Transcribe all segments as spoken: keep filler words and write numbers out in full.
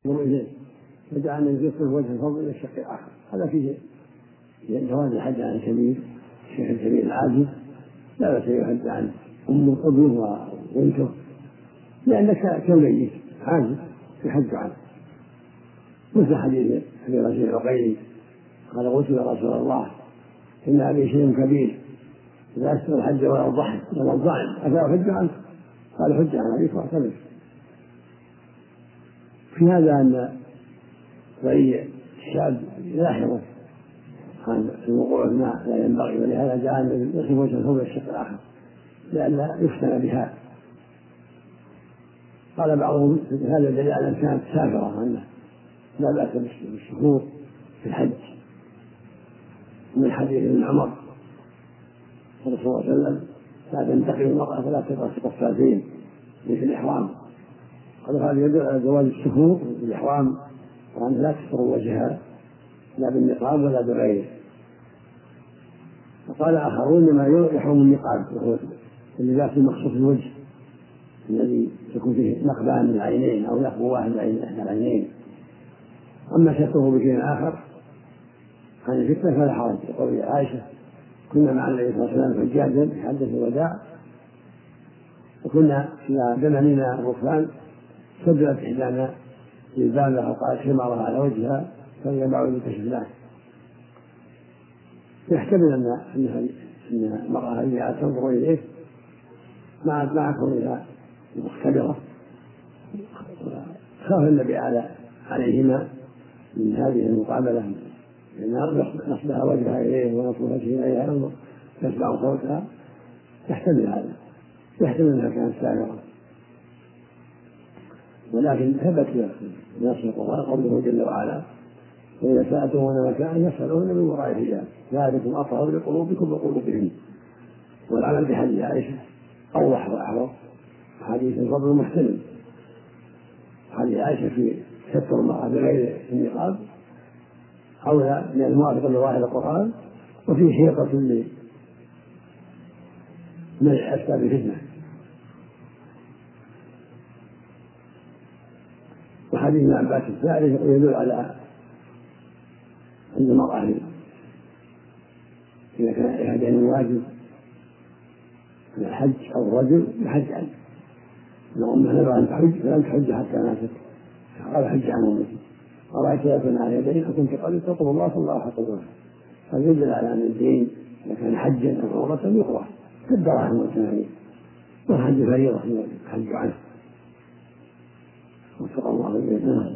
إليه فجعلنا يزيق وجه الفضل إلى الشق الآخر. هذا فيه جواز الحج عن الكبير الشيخ الكبير العاجز لا بأس يحج عن أمه وابنه وبنته لأنك كميت عاجز يحج عنه. مثل حديث أبي رجل العقيلي قال قلت يا رسول الله إن أبي شيء كبير إذا أسر الحج ولا الضحك ولا الضعن أفأحج عنه؟ قال حج عن أبيك واعتمر. في هذا أن رأي الشاب لاحظه عن الوقوع ما لا ينبغي، ولهذا جعل يصف وجه الفضل الشق الآخر لئلا يفتن بها. قال بعضهم هذا دليل على أن كانت سافرة أنه لا بأس بالشهور في الحج، من حديث ابن عمر صلى الله عليه وسلم لا تنتقل المرأة فلا تقص قصتين في الإحرام. قال هذا يدل على جواز الشهور في الإحرام وأن لا تستر وجهها لا بالنقاب ولا بغيره. وقال آخرون ما يحرم النقاب وهو اللباس المخصوص الوجه الذي يكون فيه نقبان من العينين أو نقب واحد من إحدى العينين. أما ستره بشيء آخر عن الفتنة فلا حرج. يقول عائشة كنا مع النبي صلى الله عليه وسلم حجاجا في حجة الوداع وكنا إذا دمننا الركبان سدلت إحدانا جلبابها وقالت حمارها على وجهها فهي بعض المكشفات. يحتمل أن أن المرأة التي تنظر إليه مع مع كونها مختبرة خاف النبي على عليهما من هذه المقابلة لأن نصبها وجهها إليه ونصبها إليها تسمع صوتها. يحتمل هذا، يحتمل أنها كانت سائرة، ولكن ثبت في نص القرآن قوله جل وعلا وإذا سألتموهن مكانا فاسألوهن من وراء حجاب ذلكم أطهر لقلوبكم وقلوبهن. والعمل بحديث عائشة أوضح وأحوط حديث الفضل المحتمل. حديث عائشة في ستر المرأة بغير النقاب أولى من الموافق لظاهر القرآن وفي حيطة لمنع أسباب الفتنة. وحديث ابن عباس الثالث يدل على أن المرأة إذا كان إحدى واجب من الحج أو الرجل يحج عنه. لو أمها نبغى أن تحج فلم تحج حتى ماتت قال حج عن أمك أرأيت يكون على يدين أكنت قبل تطلب الله صلى الله عليه وسلم. هذا يدل على أن الدين إذا كان حجا أو عمرة يقرأ كالدراهم والتمارين والحج فريضة الحج عنه. وفق الله إليه. نعم.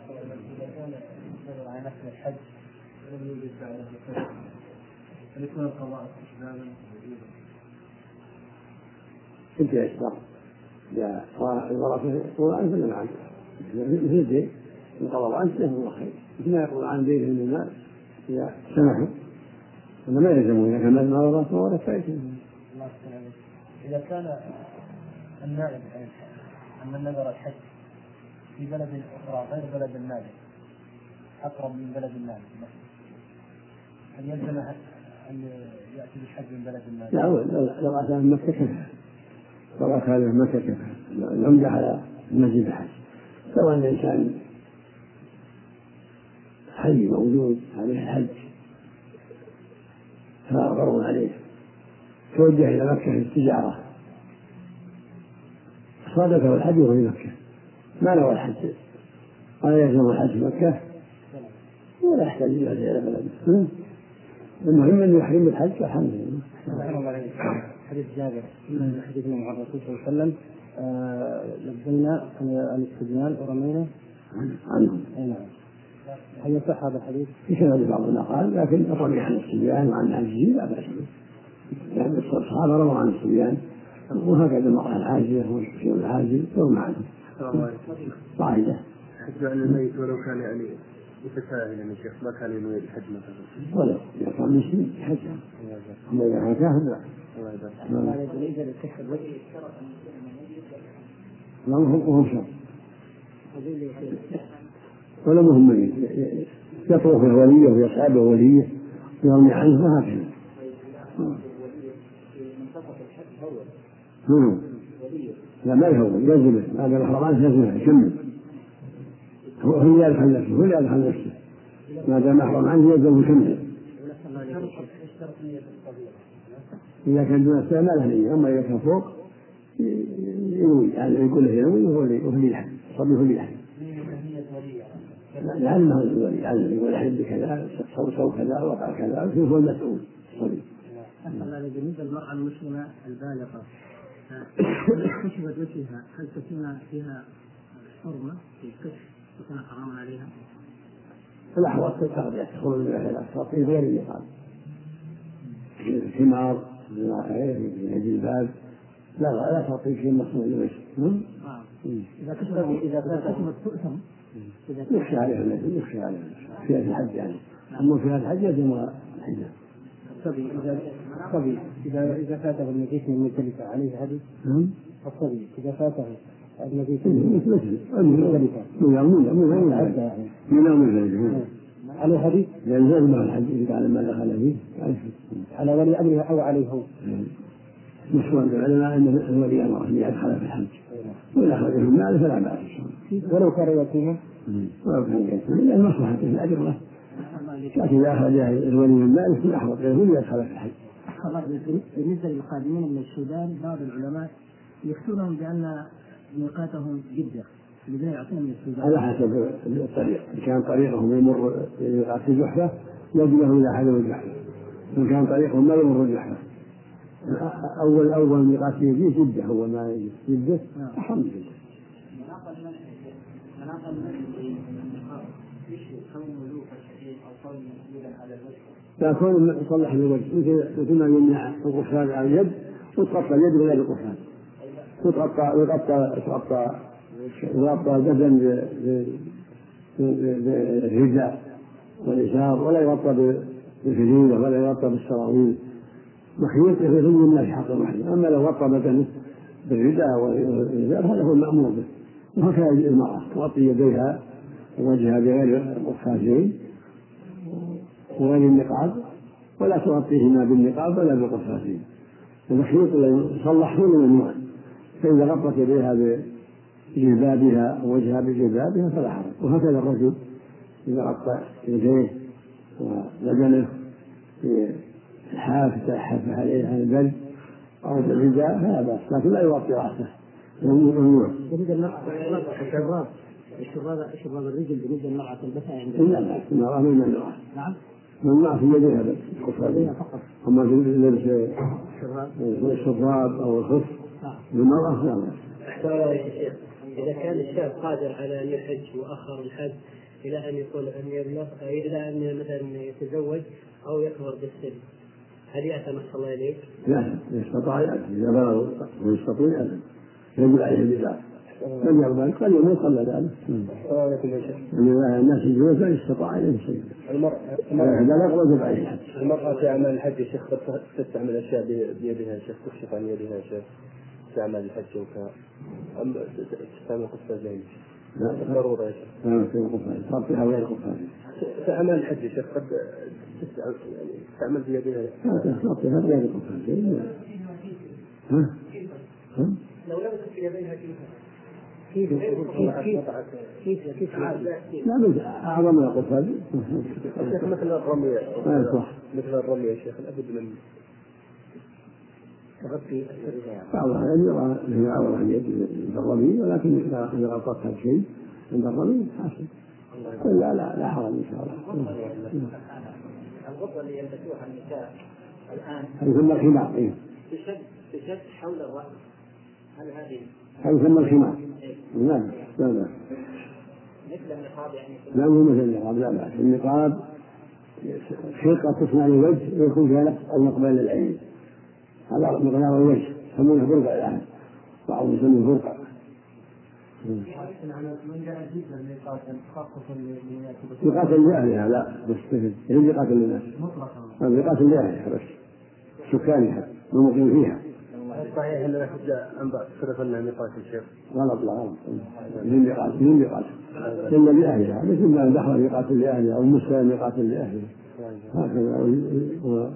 يكون القضاء استحبابا كنت يشتغل يا الورثة يقول عنه فلا معه مثل الدين إن قضوا عنه له الله خير مثل ما يقول عن دينه من المال إذا سمحوا أنه ما يلزمون إذا كان ما ورثه ولا فائدة. إذا كان النائب أن النذر الحج في بلد أخرى غير بلد المالك أقرب من بلد المالك هل يلزم أن يأتي بالحج من بلد المالك؟ لا لو أتى من مكة كفى لو أتى من مكة كفى العمدة على المسجد الحج. لو أن الإنسان حي موجود عليه الحج فغروا عليه توجه إلى مكة للتجارة صادفه الحج وهو في مكة ما نوى الحج ولا يلزم الحج في مكة ولا يحتاج إلى بلده. المهم أن يحرم الحج والحمد لله. حديث جابر من حديثنا مع الرسول صلى الله عليه وسلم لبينا عن الصبيان ورمينا عنهم. نعم. هل يصح هذا الحديث؟ في سند بعض المقال لكن الرمي عن الصبيان وعن العاجزين لا بأس به لأن الصحابة رموا عن الصبيان وهكذا المرأة العاجزة والشيء العاجز يرمى عنه. قاعدة. حج عن الميت ولو كان يعني متساهلا يا شيخ ما كان ينوي الحج مثلا ولو إذا كان مسلم حج أما إذا كان كافر لا. لا وهم شر ولا مهم ميت يطرق في الولية ويصعب الولية ويرمي عنه وهكذا. لا ما يهون يزله هذا الحرمان يزله يكمل هو هو اللي يدخل نفسه هو اللي يدخل نفسه ما دام محرم عنه يلزم يكمل. إذا كان دون السنة ما له نية، أما إذا كان فوق ينوي يعني يقول له ينوي وهو اللي يحل صبي هو اللي يحل لأنه الولي يعني يقول أحب كذا صو صو كذا وقع كذا هو المسؤول صبي. بالنسبة للمرأة المسلمة البالغة كشفت وجهها هل تكون فيها حرمة في الكشف وكان حراما عليها؟ الأحوال تقضي تخرج من الأسفار في غير النقاب الحمار من الجلباب لا لا تعطي شيء مصنوع للوجه. إذا كشفت إذا كشفت تؤثم يخشى عليها النبي يخشى عليها في الحج يعني أما في الحج يجب الحجة. الصبي إذا الصبي إذا إذا فاته المبيت من مزدلفة عليه هدي؟ الصبي إذا فاته المبيت من مزدلفة من يوم من يوم عليه هدي؟ لأن زاد ما الحج إذا على ما دخل فيه على ولي أمره أو عليه هو. مشروع العلماء أن الولي أمره أن يدخل في الحج وإذا أخرجه المال فلا بأس ولو كان يتيما ولو كان يتيما لأن مصلحته في الأجر له، لكن إذا أخرج الولي من ماله في أحوط له يدخل في الحج. بالنسبة للقادمين من السودان بعض العلماء يفتونهم بأن ميقاتهم جدة لذا يعطيهم من السودان على حسب الطريق، إن كان طريقهم يمر ميقات الجحفة يجب له إلى حلو الجحفة، إن كان طريقهم ما يمر الجحفة أول أول ميقات يجي جدة أول ما يجي جدة أحرم جدة. مناقل من يشبه كون ملوك الشديد أو كون مسؤولا على الوجه. لا كون يصلح الوجه مثل ما يمنع القفال على اليد وتغطى اليد بغير القفال وتغطى وتغطى تغطى يغطى البدن بالرداء والإزار ولا يغطى بالفدينة ولا يغطى بالسراويل مخيط في ظل الناس حق الرحمة. أما لو غطى بدنه بالرداء والإزار هذا هو المأمور به. وهكذا المرأة تغطي يديها ووجهها بغير القفازين وغير النقاب ولا تغطيهما بالنقاب ولا بالقفازين. المخيط الذي يصلح هو ممنوع، فإذا غطت يديها بجلبابها ووجهها بجلبابها فلا حرج. وهكذا الرجل إذا غطى يديه وبدنه بالحافة تحف عليه عن البرد أو بالرداء فلا بأس، لكن لا يغطي رأسه ممنوع. الشراب الشراب الشراب الرجل بالنسبة للمرأة تلبسها عند لا لا المرأة من الممنوع. نعم ممنوع في يديها بس القفازين فقط. أما في لبس الشراب أو الخف للمرأة لا بأس. إذا كان الشاب قادر على أن يحج وأخر الحج إلى أن يكون أن يبلغ إلى أن مثلا يتزوج أو يكبر بالسن هل يأتم الله إليك؟ لا يستطيع إذا بلغ ويستطيع يأتم يجب عليه البداية من يقبل قد يموت قبل ذلك. الناس الجوز لا يستطاع إليه شيء. المرأة وجب عليه الحج. المرأة في أعمال الحج يا شيخ تستعمل أشياء بيدها يا شيخ تكشف عن يدها يا شيخ في أعمال الحج وك أم تستعمل قفازين؟ لا ضرورة يا شيخ. لا في قفازين صارتها غير قفازين. في أعمال الحج يا شيخ قد تستعمل بيدها. صارتها غير قفازين. ها؟ ها؟ لو لبست في يديها كيف كيف كيف كيف كيف لا بد أعظم من القفاز. الشيخ مثل الرمية مثل الرمية يا شيخ لابد من تغطي بعضها يرى هي عورة اليد عند الرمي ولكن إذا غطتها بشيء عند الرمي حسن لا لا لا حرج إن شاء الله. الغطة اللي يلبسوها النساء الآن هذه ثم الخمار إيه تشد تشد حول الرأس هل هذه هذه ثم الخمار لا لا لا مثل النقاب يعني لا مو مثل النقاب لا لا النقاب خلقة تصنع للوجه ويكون فيها نقص المقبل للعين هذا مقدار الوجه يسمونه فرقة الآن بعضهم يسمونه فرقة. يقاتل لأهلها لا بس هي يقاتل للناس يقاتل لأهلها بس سكانها والمقيم فيها. صحيح أن الحج أنبأ صرف لنا ميقات الشيخ غلط لا غلط من ميقات من ميقات إلا لأهلها مثل ما البحر يقاتل لأهلها أو المسلم يقاتل لأهلها هكذا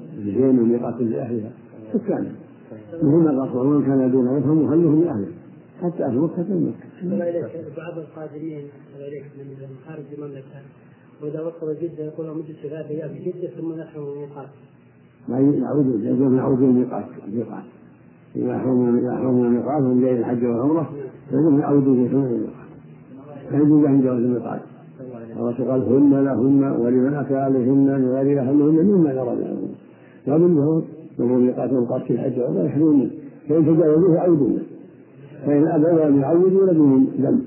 والزين يقاتل لأهلها سكانها مثل ما الرسول من كان دون يفهم خلوه لأهله حتى أهل مكة من مكة. بعض القادمين من خارج المملكة وإذا وصل جدة يقول لهم مدة ثلاثة أيام في جدة ثم يحرم الميقات. ما يعودون يقولون يعودون الميقات الميقات إذا يحرمون الميقات من بين الحج والعمرة يقولون يعودون الميقات فيجوز عند جواز الميقات. الرسول قال هن لهن ولمن أتى عليهن لغير أهلهن مما يرى لهن ومنهم يقول ميقات الميقات في الحج والعمرة يحرمون فإن تجاوزوه يعودون فإن أبوا أن يعودوا لهم ذنب.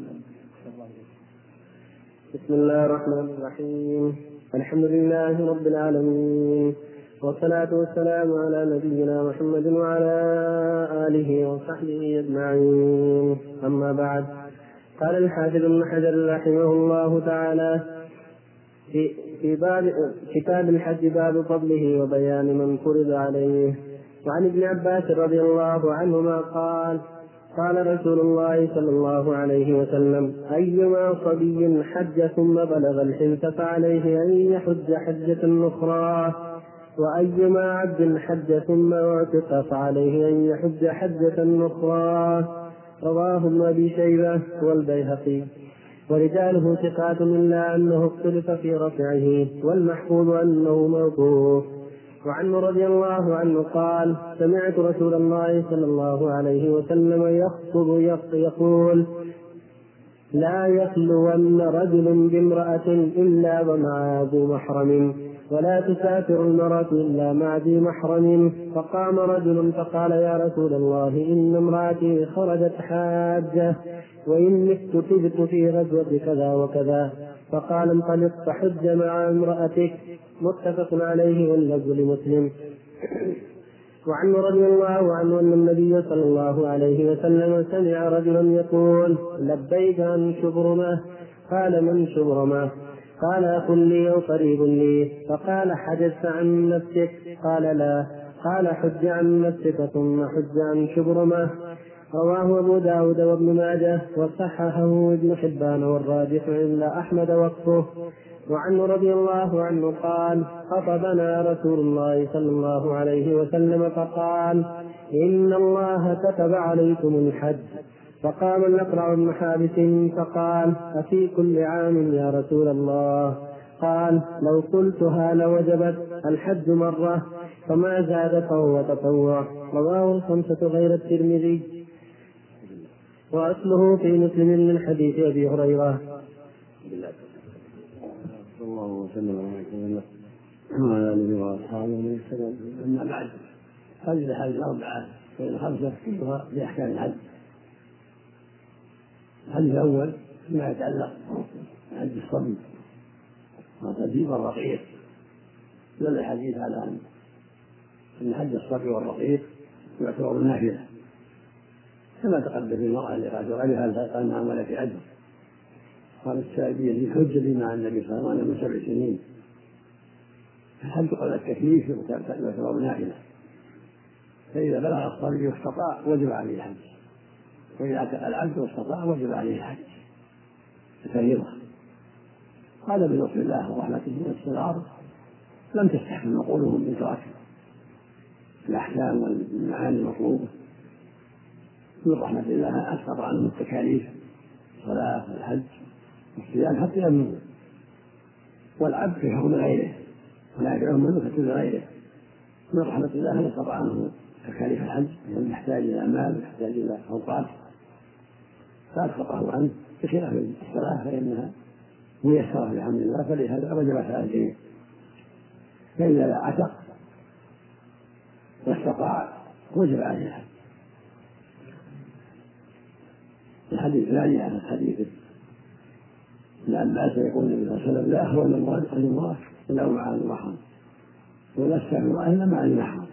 بسم الله الرحمن الرحيم. الحمد لله رب العالمين والصلاة والسلام على نبينا محمد وعلى آله وصحبه أجمعين. أما بعد، قال الحافظ ابن حجر رحمه الله تعالى في في باب كتاب الحج باب فضله وبيان من فرض عليه. وعن ابن عباس رضي الله عنهما قال قال رسول الله صلى الله عليه وسلم أيما صبي حج ثم بلغ الحنث فعليه أن يحج حجة أخرى وأيما عبد حج ثم اعتق فعليه أن يحج حجة أخرى. رواه ابن أبي شيبة والبيهقي ورجاله ثقات إلا أنه اختلف في رفعه والمحفوظ أنه موقوف. وعنه رضي الله عنه قال سمعت رسول الله صلى الله عليه وسلم يخطب يقول لا يخلون رجل بامرأة إلا ومعها ذو محرم ولا تسافر المرأة إلا مع ذي محرم. فقام رجل فقال يا رسول الله إن امرأتي خرجت حاجة وإن مت تبت في غزوة كذا وكذا. فقال انطلق فحج مع امرأتك. متفق عليه واللفظ لمسلم. وعنه رضي الله عنه أن النبي صلى الله عليه وسلم سمع رجلا يقول لبيك عن شبرمة. قال من شبرمة؟ قال أخ لي أو قريب لي. فقال حجزت عن نفسك؟ قال لا. قال حج عن نفسك ثم حج عن شبرمة. رواه أبو داود وابن ماجه وصححه ابن حبان والراجح عند أحمد وقفه. وعنه رضي الله عنه قال خطبنا رسول الله صلى الله عليه وسلم فقال إن الله كتب عليكم الحج. فقام الأقرع بن حابس فقال أفي كل عام يا رسول الله؟ قال لو قلتها لوجبت الحج مرة فما زاد فهو تطوع. رواه الخمسة غير الترمذي وأصله في مسلم من حديث أبي هريرة. صلى الله وسلم وعلى آله وأصحابه ومن اهتدى. أما بعد، هذه الأحاديث الأربعة بين خمسة كلها بأحكام الحج. الحديث الأول فيما يتعلق بحج الصبي والطبيب والرقيق. دل الحديث على أن حج الصبي والرقيق يعتبر نافلة كما تقدم في المرأة اللي قالت غيرها فقال نعم ولا في أجر. قال السائبية في حج لي مع النبي صلى الله عليه وسلم من سبع سنين. الحج قبل التكليف يعتبر نافلة، فإذا بلغ الصبي واستطاع وجب عليه الحج، وإذا أتى العبد واستطاع وجب عليه الحج فريضة. هذا بلطف الله ورحمته واستغفاره لم تستحكم عقولهم من ترك الأحكام والمعاني المطلوبة. من رحمة الله أسقط عنهم التكاليف الصلاة والحج والصيام حتى يبلغوا، والعبد في حكم غيره ولا يدعوهم مملكة لغيره. من رحمة الله أسقط عنه تكاليف الحج لأنه يحتاج إلى مال ويحتاج إلى أوقات فأسقطه عنه، بخلاف الصلاة فإنها ميسرة بحمد الله فلهذا وجبت على الجميع. فإذا عتق واستطاع وجب عليه الحج. الحديث الثاني عن الحديث ابن عباس يقول النبي صلى الله عليه وسلم لا أخوى من المرأة إلا مع المحرم ولا استعمل الله إلا مع المحرم.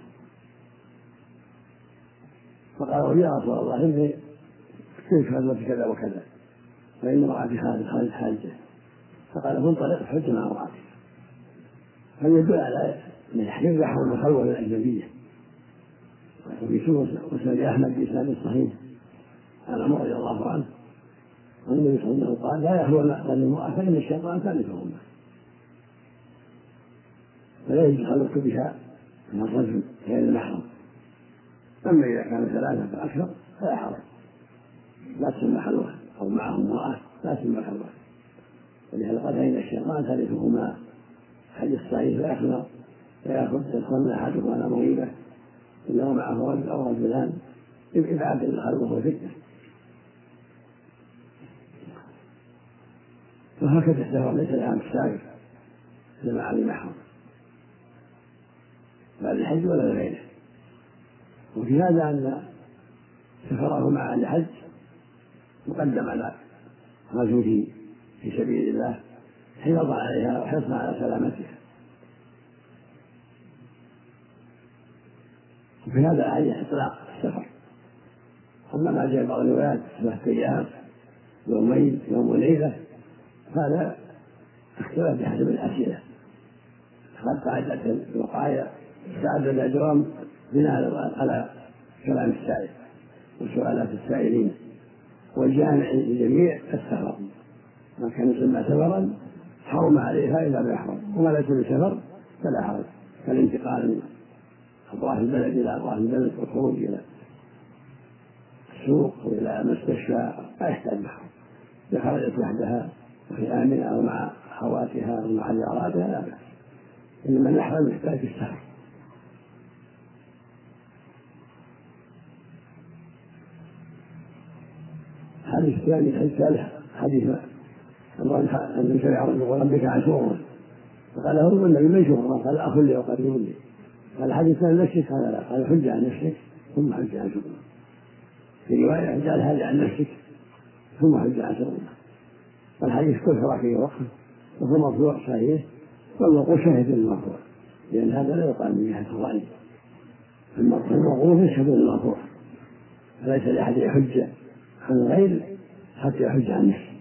فقالوا يا رسول الله إني كيف هذا كذا وكذا فإن امرأتي خارج حاجة. فقال فانطلق حج مع امرأتك. هذا يدل على أن الحديث يحرم الخلوة الأجنبية. وفي مسند أحمد بإسناد صحيح عن عمر رضي الله عنه عن النبي صلى الله عليه وسلم قال لا يخلو رجل المرأة فإن الشيطان ثالثهما. فلا يجوز خلوة بها من الرجل غير المحرم. أما إذا كان ثلاثة فأكثر فلا حرج. لا تسمى خلوة، أو معهم امرأة لا تسمى خلوة. ولهذا قال إن الشيطان ثالثهما حديث صحيح لا يخلق فيأخذ تدخلنا أحدكم على مغيبة إنه معه رجل أو رجلان إبعاد الخلوة والفتنة. وهكذا السفر ليس لها مسافر إنما على محرم لا للحج ولا لغيره. وفي هذا أن سفره مع الحج مقدم على غزوه في سبيل الله حفظ عليها وحرص على سلامتها. وفي هذا أحاديث إطلاق السفر. أما ما جاء بعض الروايات ثلاثة أيام يومين يوم وليلة هذا اختلاف بحسب الأسئلة. قد قاعدة الوقاية تعدد الأجرام بناء على كلام السائل وسؤالات السائلين، والجامع للجميع السفر ما كان يسمى سفرا حرم عليها إلا بإحرام، وما ليس بسفر فلا حرج كالانتقال من أطراف البلد إلى أطراف البلد والخروج إلى السوق وإلى مستشفى لا يحتاج محرم. إذا خرجت وحدها وهي آمنة أو مع أخواتها أو مع زياراتها لا بأس، إنما المحرم يحتاج السفر. الحديث الثاني حديث حديث أن شرع ربك عاشورا فقال له النبي من شورا؟ قال أخ لي وقريب لي. قال الحديث الثاني نفسك؟ قال لا. قال حج عن نفسك ثم حج عن شورا. في رواية قال هذا عن نفسك ثم حج عن شورا. والحديث كل حركه وقفه وهو مرفوع صحيح، والموقوف شاهد للمرفوع لأن هذا لا يقال من جهة الرأي. الموقوف يشهد للمرفوع فليس لأحد يحج عن غير حتى يحج عن نفسه،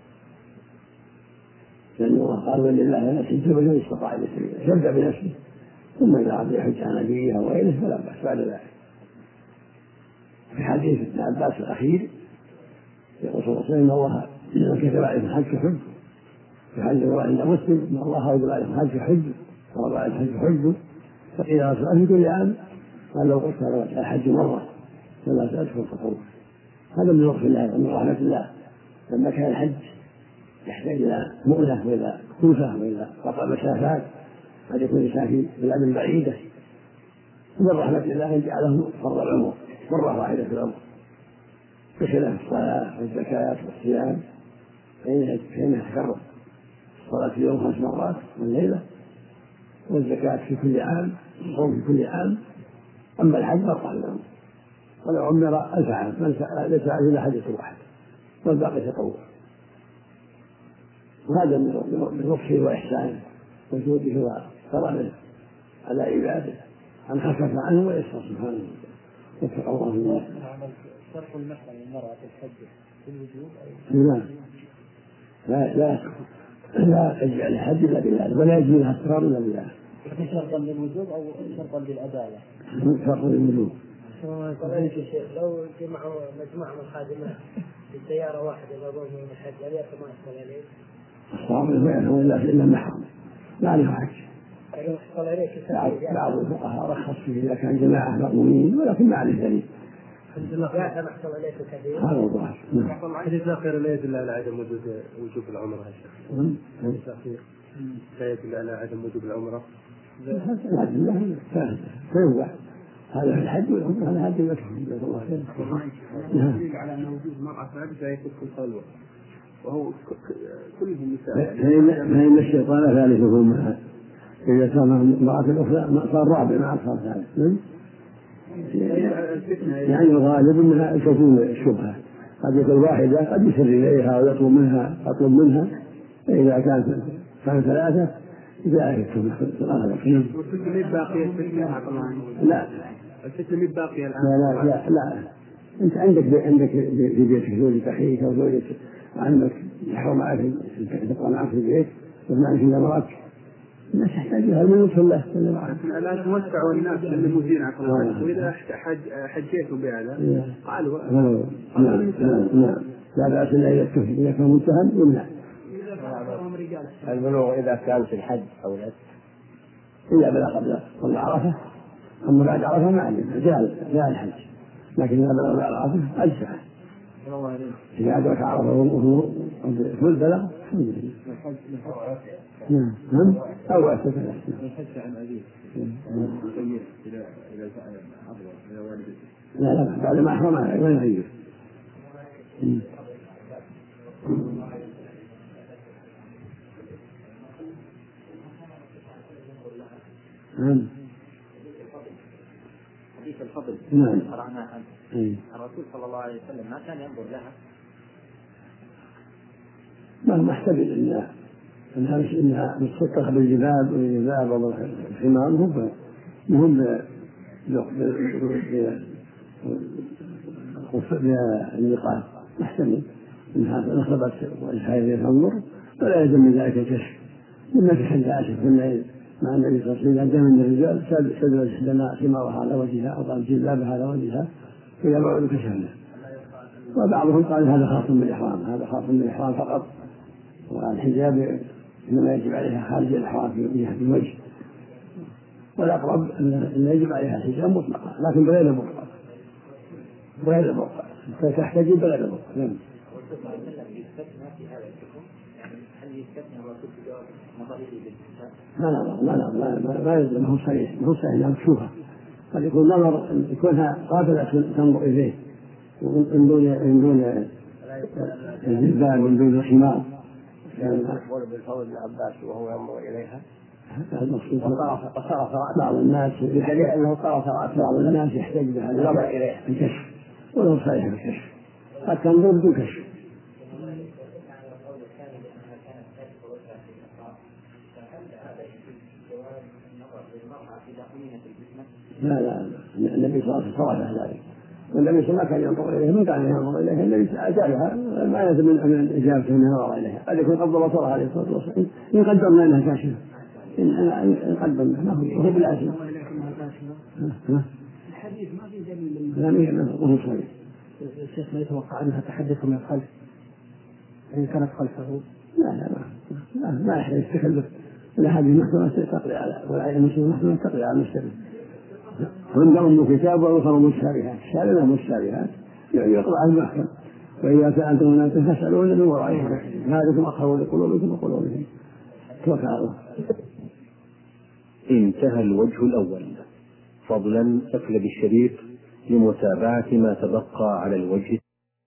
لأن الله قال ولله نفسه سبيل استطاع إلى سبيله، يبدأ بنفسه ثم إذا عاد يحج عن أبيه أو غيره فلا بأس بعد ذلك. في حديث ابن عباس الأخير يقول صلى الله عليه وسلم إن الله كتب عليكم الحج حج، في حديث عند مسلم إن الله أوجب عليكم الحج حج ووضع عليكم الحج حج. فقيل يا رسول الله في كل عام؟ قال لو قلت الحج مرة ثلاثة أشهر تطوع. هذا من لطف الله ومن رحمة الله لما كان الحج يحتاج إلى مؤنة وإلى كلفة وإلى قطع مسافات قد يكون الإنسان في بلاد بعيدة، ومن رحمة الله أن جعله فرض العمر مرة واحدة في العمر بخلاف الصلاة والزكاة والصيام فإنها تكرر. الصلاة في اليوم خمس مرات والليلة، والزكاة في كل عام، الصوم في كل عام. أما الحج مرة العمر ولو عمر ألف عام ليس عليه إلا حجة واحد والباقي تطوع. وهذا من لطفه وإحسانه وجوده وكرمه على عباده أن خفف عنه ويسر سبحانه وفق الله الله. شرط المحرم للمرأة الحج في الوجوب؟ لا لا لا تجعل الحج إلا بالله ولا يجوز لها السفر إلا بالله. شرطا للوجوب أو شرطا للعدالة؟ شرطا للوجوب. لو جمعوا مجموعة من الخادمات في سيارة واحدة يضربون من الحج هل يأثم يحصل عليه؟ الصواب فعله إلا محرم لا له حج. يحصل عليه بعض الفقهاء رخص فيه إذا كان جماعة مأمونين ولكن ما عليه دليل. لا يحصل عليه كثير. هذا الظاهر. الحديث الأخير لا يدل على عدم وجود وجوب العمرة يا شيخ. الحديث الأخير لا يدل على عدم وجوب العمرة. لا يدل فيوضح هذا في الحج والعمرة هذا حج لكم جزاك الله خير. يدل على أن وجود المرأة ثابتة يكون في الخلوة وهو كلهم نساء. فإن الشيطان ثالثهما إذا كان امرأة الأخرى صار رابع مع صار ثالث. يعني الغالب منها تكون الشبهة، قد يكون واحدة قد يسر إليها ويطلب منها أطلب منها، فإذا كانت كان ثلاثة ذلك والفتنة باقية الفتنة لا الفتنة باقية الآن لا لا لا, لا. أنت عندك عندك في بيتك زوجة أخيك أو زوجة عمك يحرم معك تبقى معك في البيت ومعك في جمرات الناس يحتاجها من يوصل له لا توسعوا الناس للمدين عقل وإذا حجيتوا بهذا قالوا نعم نعم لا بأس إلا إذا إذا كان متهم يمنع. البلوغ إذا كان في الحج أو لا إلا بلغ قبل قبل عرفة، أما بعد عرفة ما علم جاء جاء الحج، لكن إذا بلغ بعد عرفة أجزع إذا أدرك عرفة وهو فل بلغ الحمد لله. نعم أو أسف الحج عن أبيه إلى إلى إلى والده. لا لا بعد ما أحرم ما يغير. نعم. حديث الفضل نعم. قرأناه عنه. الرسول صلى الله عليه وسلم ما كان ينظر لها. ما محتمل إنها إنها مش إنها متصدقة بالجباب والجباب والحمار مهم مهم بالنقاط محتمل إنها نصبت والحائل تنظر ولا يلزم من ذلك الكشف. لما في حديث عائشة كنا مع النبي صلى الله عليه وسلم دام الرجال سدل إحدانا حمارها على وجهها أو قال جلابها على وجهها فإذا بعد كشفنا. وبعضهم قال هذا خاص بالإحرام هذا خاص بالإحرام فقط والحجاب إنما يجب عليها خارج الإحرام في جهة الوجه والأقرب أن يجب عليها الحجاب مطلقا لكن بغير مطلق بغير مطلق فتحتجب بغير مطلق. نعم. ما نظر ما نظر ما يلزم ما هو صحيح ما هو صحيح انها مكشوفه قد يكون نظر يكونها قابله تنظر اليه من دون من دون الجلباب من دون الخمار. كان يقول بالفضل بن عباس وهو ينظر اليها هذا المقصود. وصرف بعض الناس بدليل انه صرف بعض الناس يحتاج بها النظر اليها الكشف ولو صحيح الكشف قد تنظر بدون كشف. لا لا النبي صلى الله عليه وسلم صرف ذلك والنبي صلى الله عليه وسلم كان ينظر اليها من كان ينظر اليها النبي اجابها ما يلزم من اجابته من نظر اليها قد يكون قبل بصرها عليه الصلاه والسلام ان قدرنا انها كاشفه ان قدرنا ما هو بالعكس. الحديث ما في دليل لا ما هو صحيح. الشيخ ما يتوقع انها تحدث من الخلف ان كانت خلفه. لا لا ما ما يحتاج التكلف الأحاديث المحكمة تقضي على والآية المحكمة تقضي على المشتبه. عندهم كتاب وأخر مشابهات الشارع مشابهات يقرأ على المحكم وإذا سألتم الناس فاسألون من ورائهم ذلكم أقرب لقلوبكم وقلوبهم. توكل على الله. انتهى الوجه الأول. فضلا اقلب الشريط لمتابعة ما تبقى على الوجه.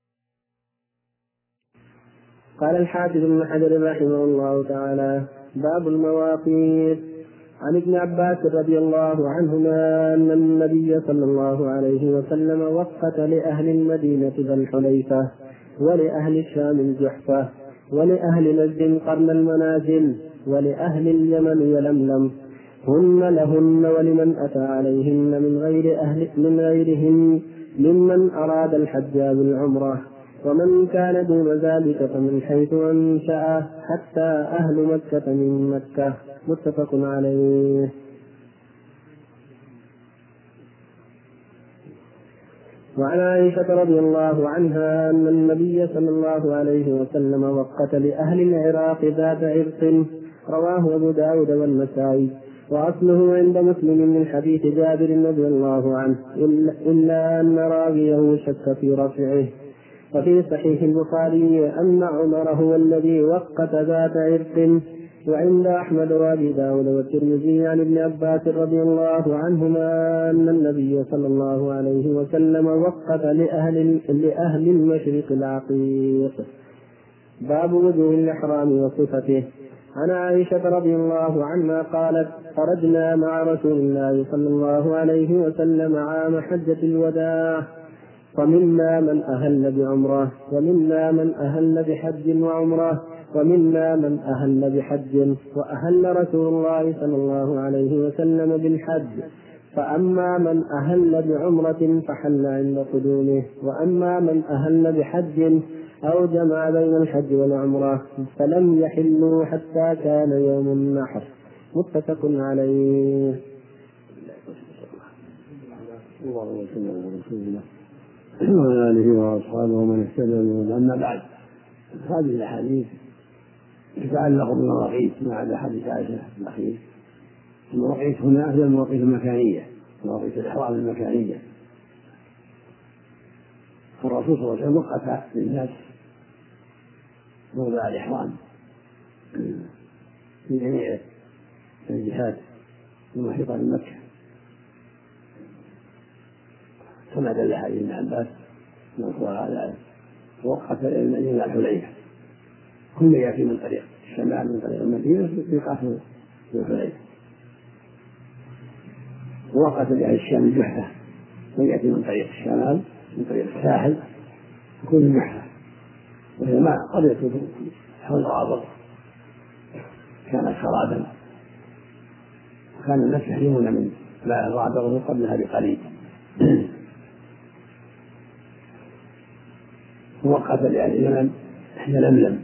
قال الحافظ ابن حجر رحمه الله تعالى: باب المواقيت. عن ابن عباس رضي الله عنهما أن النبي صلى الله عليه وسلم وقت لأهل المدينة ذا الحليفة ولأهل الشام الجحفة ولأهل نجد قرن المنازل ولأهل اليمن يلملم هن لهن ولمن أتى عليهن من غير أهل من غيرهن ممن أراد الحج بالعمرة ومن كان دون ذلك فمن حيث أنشأ حتى أهل مكة من مكة. متفق عليه. وعن عائشة رضي الله عنها أن النبي صلى الله عليه وسلم وقت لأهل العراق ذات عرق. رواه أبو داود والنسائي وأصله عند مسلم من حديث جابر رضي الله عنه إلا أن راويه شك في رفعه. وفي صحيح البخاري أن عمر هو الذي وقت ذات عرق. وعند أحمد وأبي داود والترمذي عن ابن عباس رضي الله عنهما أن النبي صلى الله عليه وسلم وقت لأهل, لأهل المشرق العقيق. باب وجوه الإحرام وصفته. عن عائشة رضي الله عنها قالت: خرجنا مع رسول الله صلى الله عليه وسلم عام حجة الوداع فمنا من أهل بعمرة ومنا من أهل بحج وعمرة ومنا من أهل بحج وأهل رسول الله صلى الله عليه وسلم بالحج. فأما من أهل بعمرة فحل عند قدومه وأما من أهل بحج أو جمع بين الحج والعمرة فلم يحلوا حتى كان يوم النحر. متفق عليه. اللهم صل على رسول الله وعلى آله وأصحابه ومن اهتدى بهداه. أما بعد، هذه الأحاديث تتعلق بالمواقيت مع حديث عائشة الأخير. المواقيت هنا هي المواقيت المكانية، مواقيت الإحرام المكانية، فالرسول صلى الله عليه وسلم وقت للناس موضع الإحرام في جميع الجهات المحيطة بمكة كما دل حديث ابن عباس مذكور على وقف إلى المدينة الحليفة كل يأتي من طريق الشمال من طريق المدينة يقف من الحليفة ووقف لأهل الشام الجحفة ويأتي من طريق الشمال من طريق الساحل يكون الجحفة وهي ما قرية حول الغابر كانت خرابا وكان الناس يحرمون من ماء الغابر قبلها بقليل ووقف لأهل اليمن إحدى لملم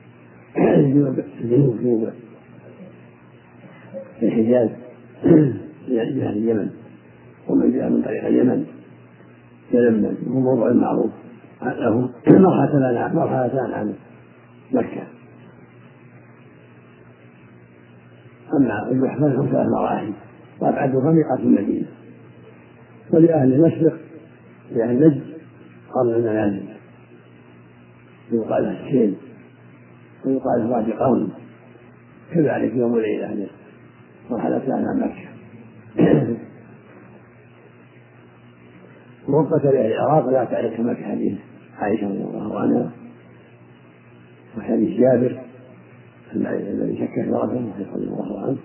جنوب جنوب في الحجاز جهة اليمن ومن جاء من طريق اليمن يلملم وهو موضوع معروف له مرحلتان عن مكة. أما الجحفة لهم ثلاث مراحل وأبعدها ميقات المدينة ولأهل المشرق لأهل نجد قرن المنازل يقال السين ويقال وادي قوم كذلك يوم وليلة مرحلتان عن مكة. وقت لأهل العراق لا تعرف كما في حديث عائشة رضي الله عنها وحديث جابر الذي شك في ربه رضي الله عنه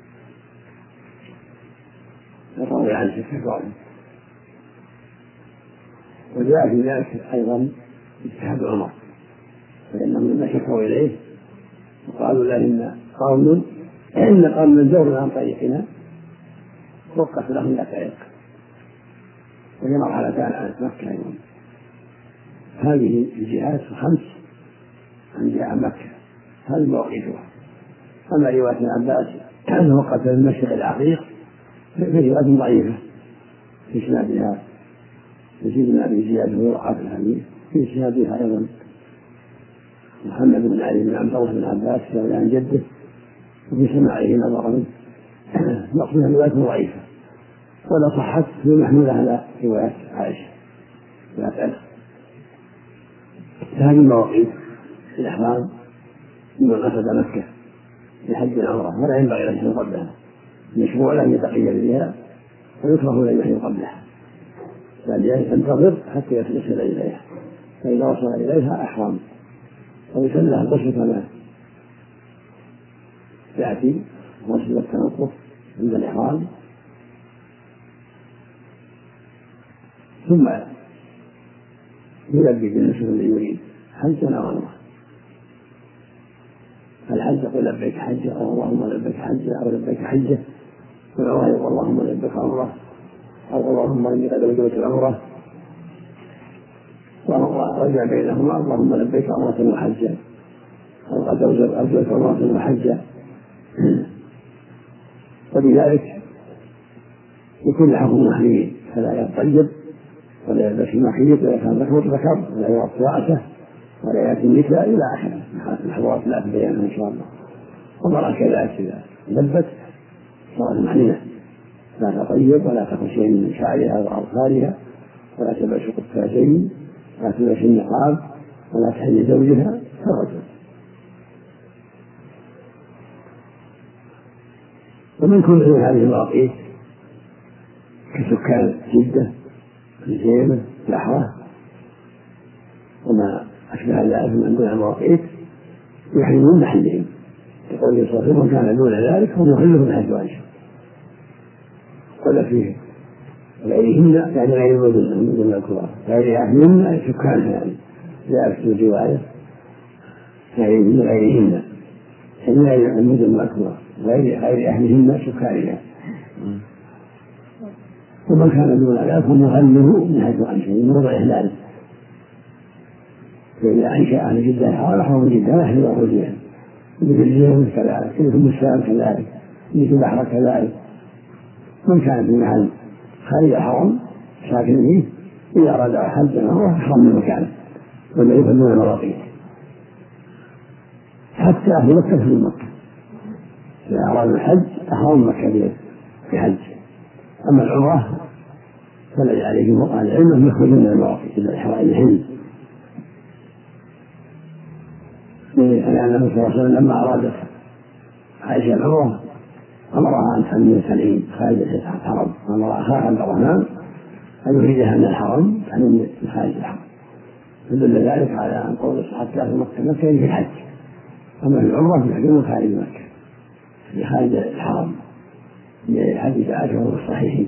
الراوي عن شك في ربه. وجاء في ذلك أيضا اجتهاد عمر فإنهم لما شكوا إليه وقالوا له إن قوم إن قوم جورنا عن طريقنا وقف لهم لا طريق وهي مرحلتان عن مكة أيضا. هذه الجهات الخمس عن جهة مكة هذه مواقفها. أما رواية ابن عباس أنه وقف في المشرق العقيق في رواية ضعيفة في إسنادها يزيد بن أبي زياد ويوقع في الحديث في إسنادها أيضا محمد بن علي بن عبد الله بن عباس يروي عن جده وفي سماعه نظر منه مقصودها رواية ضعيفة ولا صحت في محمولة على رواية عائشة لا تعلم. هذه المواقيت في الإحرام من قصد مكة لحج العمرة ولا ينبغي أن يحرم قبلها مشروع لم يتقيد بها ويكره لن يحرم قبلها بل ينتظر حتى يصل إليها فإذا وصل إليها أحرم ويسلم لها الغسل كما يأتي غسل التنظف عند الإحرام ثم يلبي بالنسبة الذي يريد حجا أو عمرة. فالحج يقول لبيك حجة أو اللهم لبيك حجة أو لبيك حجة والعمرة يقول اللهم لبيك عمرة أو اللهم إني قد وجدت العمرة ورجع بينهما اللهم لبيك عمرة وحجة أو قد أوجدت عمرة وحجة. وبذلك يكون حكم محرمين فلا يطيب ولا يلبس محيط ولا كان ذكر ذكر ولا يغطي رأسه ولا يأتي النساء إلى آخره الحضارات لا تبينها إن شاء الله. والمرأة كذلك إذا لبت صارت محرمة لا تطيب ولا تأخذ شيء من شعرها وأظفارها ولا تلبس قفازين ولا تلبس النقاب ولا تحل زوجها كالرجل. ومن كل هذه المواقيت كسكان جدة الزينة الأحرى وما أشبه ذلك من دون المواقيت يحرمون محلهم يقول لي صلى الله عليه وسلم كان دون ذلك هم يحلهم حيث أنشأ قل فيه غيرهن يعني غير المدن من دون الكبار غير أهلهن سكانها يعني جاء في الرواية غيرهن غيرهن يعني غير المدن الكبار غير غير أهلهن سكانها. ومن كان دون ذلك هم يغلبه من حيث أنشأ من وضع إحلاله فإذا أنشأ أهل جدة حوله من جدة نحن وحوزها مثل الزيهم كذلك مثل السام كذلك مثل البحر كذلك. من كان في محل خارج الحرم ساكن فيه إذا أراد حجا هو أحرم من مكانه ولا يفعلون المواقيت حتى أهل مكة في مكة إذا أراد الحج أحرم مكة بحج. أما العمرة فالذي عليه جمهور أهل العلم أن يخرج من المواقيت إلى الإحرام الحل، لأن النبي صلى الله عليه وسلم لما أرادت عائشة العمرة أمرها أن تحمل سنين خارج الحرم، أمر أخاها عبد الرحمن أن يخرجها من الحرم تحمل من خارج الحرم، فدل ذلك على أن قول حتى في مكة مكة في الحج، أما في العمرة في الحج خارج مكة في خارج الحرم لحديث عائشة في الصحيحين.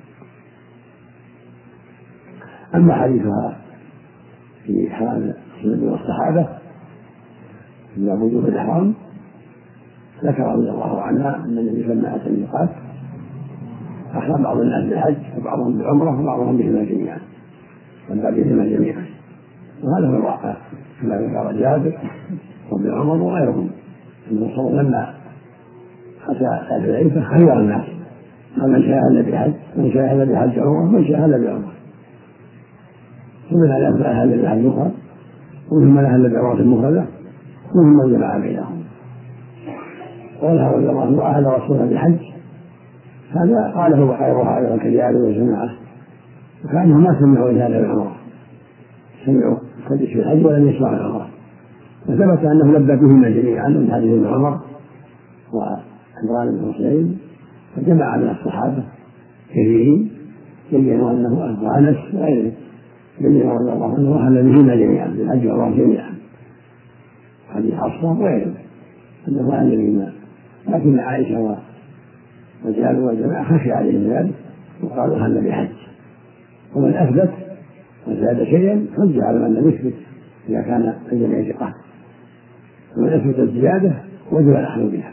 أما حديثها في حرام السنة والصحابة من وجوب الإحرام ذكر رضي الله عنها أن النبي لما أتى الميقات أحرم بعض الناس بالحج وبعضهم بالعمرة وبعضهم بهما جميعا وبعض بهما جميعا، وهذا هو الواقع كما ذكر جابر وابن عمر وغيرهم أنه صلى لما أتى الحليفة خير الناس قال من شاهد بحج من شاهد بحج عمرة من شاهد بعمرة، ومن هذا أهل بحج أخرى ومن أهل بعمرة مفردة ومن من جمع بينهم. قولها رضي الله عنه أهل رسوله بالحج هذا قاله وخيرها أيضا كجابر وجماعة، وكأنهم ما سمعوا إلا هذا العمرة، سمعوا الحديث في الحج ولم يسمعوا العمرة، وثبت أنه لبى بهما جميعا من حديث ابن عمر وعمران بن حسين، فجمع من الصحابة كثيرين بينوا أنه أنس وغيره بينوا رضي الله عنه أهل بهما جميعا بالحج والعمرة جميعا، حديث حفصة وغيره أنه أهل بهما، لكن عائشة وجابر والجماعة خشي عليهم ذلك وقالوا هل بحج، ومن أثبت وزاد شيئا حج على من يثبت إذا كان الجميع ثقة، ومن أثبت الزيادة وجب الأخذ بها.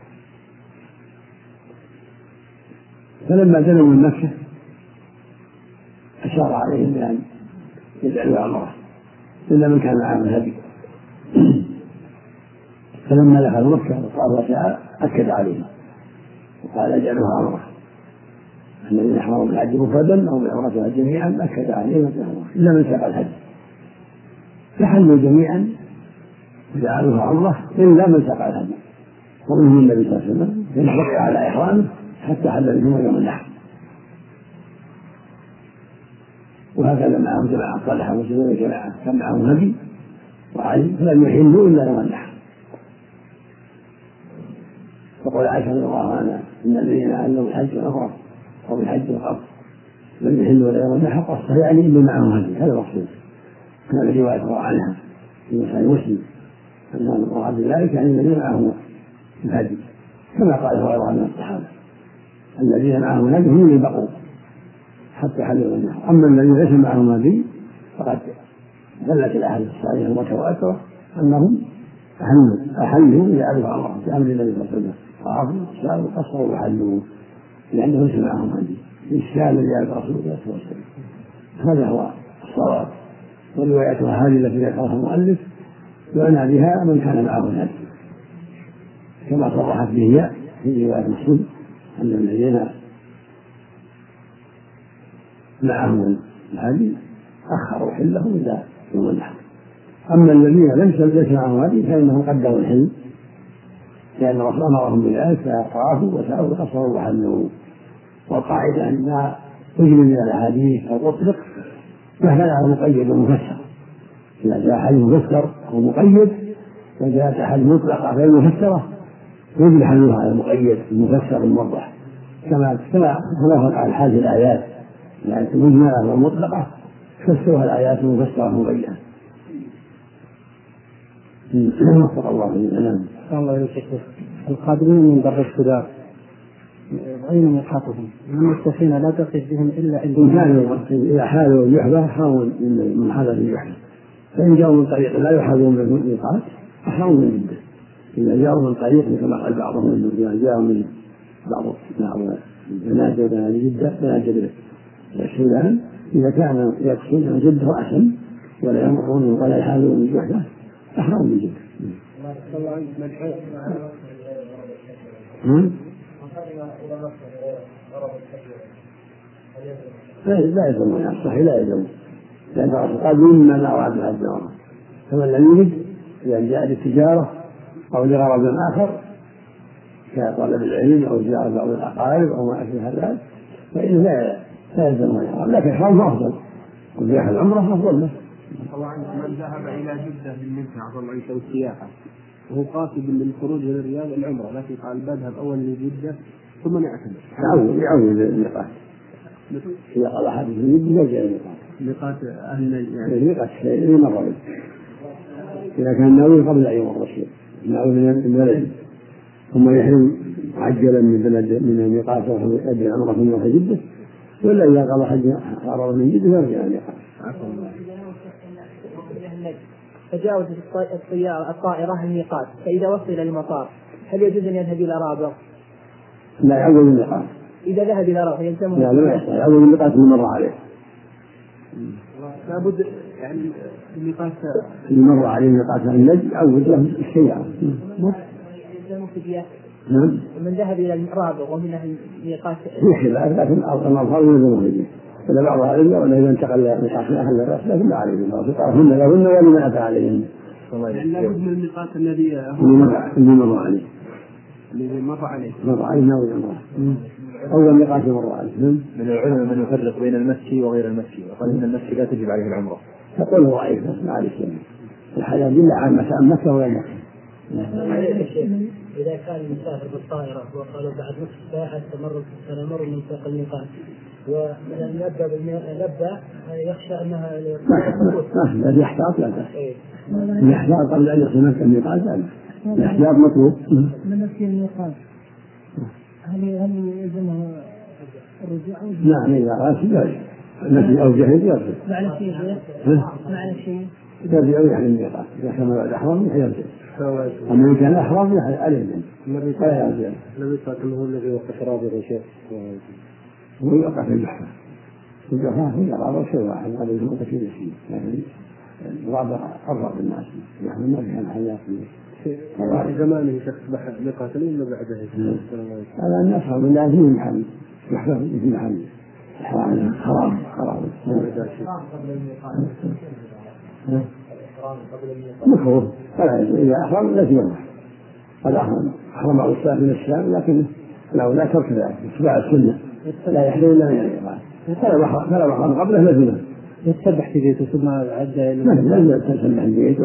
فلما دنوا من مكة أشار عليهم بأن يجعلوا عمرة إلا من كان معه الهدي، فلما دخلوا مكة وطافوا ساعة أكد عليهم وقال اجعلوها عمرة، الذين احرموا بالحج مفردا او بعمرتها جميعا اكد عليهم الا من ساق الحج، فحلوا جميعا وجعلوها عمره الا من ساق الحج، ومنهم النبي صلى الله عليه وسلم ينبغي على احرامه حتى حل بهم يوم النحر، وهكذا معهم جماعه صالحه مسلمين جماعه كان معهم هدي وعلي فلم يحلوا الا يوم النحر. وقال عائشة رضي الله عنها إن الذين أهلوا الحج والعمرة أو الحج والقصر لم يحلوا ولا يوم النحر قصر يعني اللي معهم هدي، هذا المقصود. كان رواية عنها في صحيح مسلم أنها المراد بذلك يعني الذين معهم الهدي، كما قال غيرها من الصحابة الذين معهم الهدي هم اللي بقوا حتى حلوا النحر، أما الذين ليس معهم هدي فقد دلت الأحاديث الصحيحة المتواترة أنهم أحلوا أحلوا ليعرفوا عمرهم بأمر النبي صلى الله عليه وسلم، فعرفوا سالوا قصروا وحلوا لأنه ليس معهم هدي الإشكال الذي يعرف رسول الله صلى الله عليه وسلم. هذا هو الصواب، وروايتها هذه التي ذكرها المؤلف يعنى بها من كان معه الهدي كما صرحت به في رواية مسلم أن الذين معهم الهدي أخروا حلهم إلى يوم النحر، أما الذين ليس معهم هدي فإنهم قدروا الحل لأن الرسول أمرهم بذلك فطافوا وسعوا وقصروا وحلوا. والقاعدة أن ما تجري من الأحاديث أو تطلق فهذا مقيد ومفسر، إذا جاء حديث مفسر أو مقيد وجاءت أحاديث مطلقة غير مفسرة يجب حلها على المقيد المفسر الموضح، كما كما كما على هذه الآيات الآيات المجملة والمطلقة تفسرها الآيات المفسرة المبينة. وفق الله لنا. الله يشكر القادمين من بر السودان أين ميقاتهم؟ المستحيل لا تقف بهم إلا عند إذا حالوا الجحفة حاول من حالة الجحفة، فإن جاءوا من طريق لا يحاذون من الميقات أحاول من جدة، إذا جاءوا من طريق كما قال بعضهم إذا جاءوا من بعض المنازل جدة منازل السودان إذا كانوا يقصدون جدة أحسن ولا يمرون ولا يحاذون من الجحفة أحاول من جدة. لا يلزمون الصحيح لا يلزمون، لأن الرسول قال مما لا أراد الحج والعمرة، فمن لم يجد إذا جاء للتجارة أو لغرض آخر كطلب العلم أو زيارة بعض الأقارب أو ما أشبه ذلك فإنه لا لا يلزم الإحرام، لكن الإحرام أفضل، وزيارة العمرة أفضل له. طبعا من ذهب إلى جدة بالمنفعة والعيش والسياحة وهو قاصد للخروج من الرياض العمرة، لكن قال بذهب أول لجدة ثم نعتمد. يعود يعود الميقات. إذا قال أحد في جدة يرجع الميقات. ميقات أهل نجد يعني ميقات الشيء اللي مر به. إذا كان ناوي قبل أن يمر الشيء، ناوي من البلد ثم يحرم عجلا من بلد من الميقات ويؤدي العمرة ثم يروح جدة، ولا إذا قال حج قرر من جدة يرجع الميقات. تجاوز الطيارة الطائرة الميقات، فإذا وصل إلى المطار هل يجوز أن يذهب إلى رابغ؟ لا، يعود الميقات. إذا ذهب إلى رابغ يلزمه؟ لا لا يصح، يعود الميقات اللي مر عليه. لابد يعني الميقات اللي مر عليه ميقات النجم يعود له السيارة. يلزمه فدية. نعم. ومن ذهب إلى الرابغ ومن الميقات في خلاف، لكن الأظهر يلزمه فدية. إذا بعضها إلا ولا إذا انتقل ميقات أهل الرأس لكن لا عليه فطرهن لهن ولمن أتى عليهن. يعني لابد من الميقات الذي اللي مر عليه اللي مر عليه مر عليه ناوي المرة أول ميقات مر عليه. من العلماء من يفرق بين المكي وغير المكي، وقال إن المكي لا تجب عليه العمرة. يقول هو ضعيف ما عليه شيء، الحياة إلا عن مكة وغير مكة. إذا كان مسافر بالطائرة وقالوا بعد نصف ساعة تمر سنمر من ساق الميقات ومن لبى لبى يخشى أنها لا يحتاط لا بأس، يحتاط قبل أن يصل مكة الميقات لا الاحتياط مطلوب. من نفس الميقات هل هل يلزمه الرجوع؟ نعم إذا رأس ذلك التي أو جهد يرجع. معنى شيء معنى شيء يرجع يعني الميقات إذا كان بعد الأحرام يرجع، أما إن كان الأحرام يرجع عليه النبي صلى الله عليه وسلم هو الذي وقف رابغ يا شيخ، هو يوقع في الجحفة في الجحفة هي رابغ شيء واحد هذا يسمى كثير شيء، يعني رابغ أربع بالناس يعني ما كان حياة في زمانه شخص بحث لقاتلين ولا بعدها؟ هذا الناس هم لا فيه محل يحفظ في محل حرام حرام حرام مكروه فلا إذا أحرم لا يجوز. هذا أحرم أحرم أو الساعة من الشام، لكن لا لا ترك ذلك اتباع السنة لا يحرم إلا من الإحرام، فلا أحرم قبله لا جناح. يتسبح في بيته ثم عدى لا لا تسبح في بيته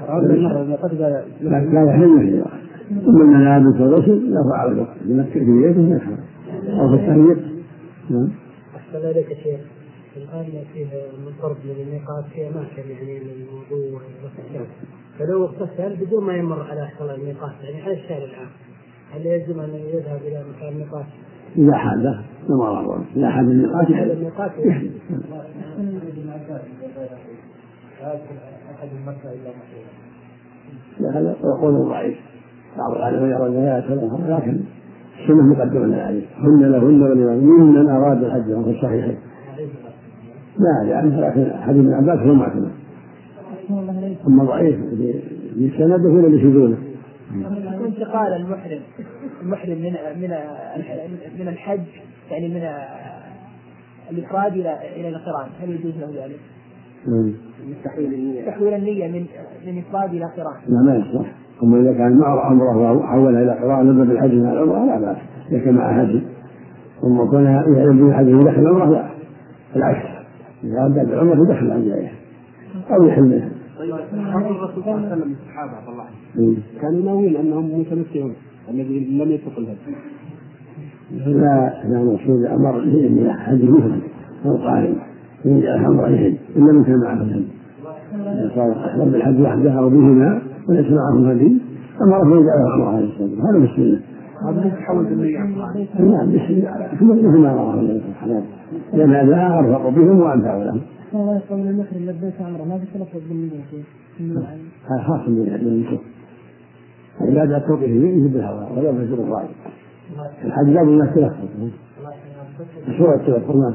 لا يحرم إلا ثم الملابس والغسل يرفع على الوقت يمسك في بيته يحرم أو في التهيئ. نعم. أحسن عليك يا شيخ. الآن فيه من قرب من الميقات في أماكن يعني للوضوء والغسل، فلو اغتسل بدون ما يمر على حصل الميقات يعني على الشارع العام هل يلزم أن يذهب إلى مكان الميقات؟ إذا حاله لما رأى إذا حال الميقات الميقات أحد المكة إلا مكة. هذا يقول ضعيف، بعض العلماء يرى الآيات لكن السنة مقدمة عليه هن لهن ولمن ممن أراد الحج وفي الصحيحين. لا يعني لكن حديث ابن عباس هو معتمد، أما ضعيف بسنده ولا بشذوذه. انتقال المحرم المحرم من من من الحج يعني من الإفراد إلى إلى القران هل يجوز له ذلك؟ تحويل النية من من إفراد إلى قران. لا ما يصح، أما إذا كان معه عمره وحولها إلى قران لما بالحج مع العمرة لا بأس، إذا كان مع حج ثم كان يعلم بالحج يدخل العمرة لا العكس، إذا أبدأ بالعمرة يدخل العمرة أو يحل منها. طيب الرسول صلى الله عليه وسلم الصحابة الله كانوا ناويين أنهم متمتعون الذي لم يتق الهدي؟ لا لا المقصود أمر من الحج مثلا أو قارن يرجع الأمر يحج إلا من كان معه الهدي، صار أحرم بالحج وحده أو بهما وليس معهم هدي أمره يرجع الأمر عليه السلام، هذا بالسنة. هذا يتحول بالنية. نعم مثل ما رواه النبي صلى الله عليه وسلم، لأن هذا أرفق بهم وأنفع لهم. هذا قول المحرم لبيك عمره ما في تلفظ بالنية. هذا خاص بالنسبة العبادة التوقيف يجب الهواء ولا يجب الرأي. الحج لا بد من التلفظ مشروع التلفظ. نعم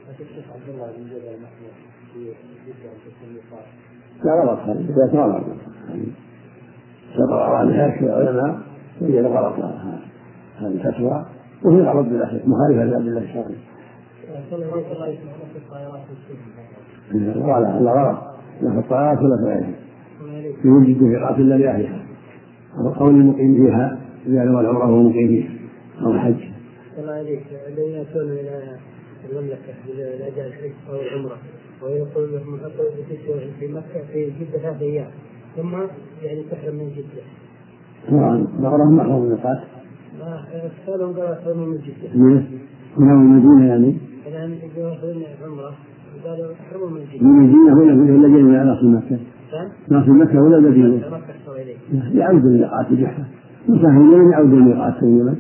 لا غلط هذا لا غلط سبق على العلماء وجد غلط هذه الفتوى وهي غلط بالأخير مخالفة لله الشرعي. لا لا غلط لا في الطائرات ولا في غيرها يوجد في قاتل الا لاهلها او المقيم فيها اذا نوى العمره وهو مقيم فيها او الحج. الله عليك الذين ياتون الى المملكة لأداء الحج أو العمرة ويقول لهم أقول في مكة في جدة ثلاث أيام ثم يعني تحرم من جدة. طبعا بعضهم محرم من الميقات. ما سألهم قالوا تحرموا من جدة. من المدينة يعني. الآن يقولون عمرة قالوا تحرموا من جدة. من المدينة ولا من المدينة على أصل مكة؟ ناصر مكة ولا المدينة؟ يعود الميقات بجحفة. مسافر اليمن يعود الميقات في اليمن.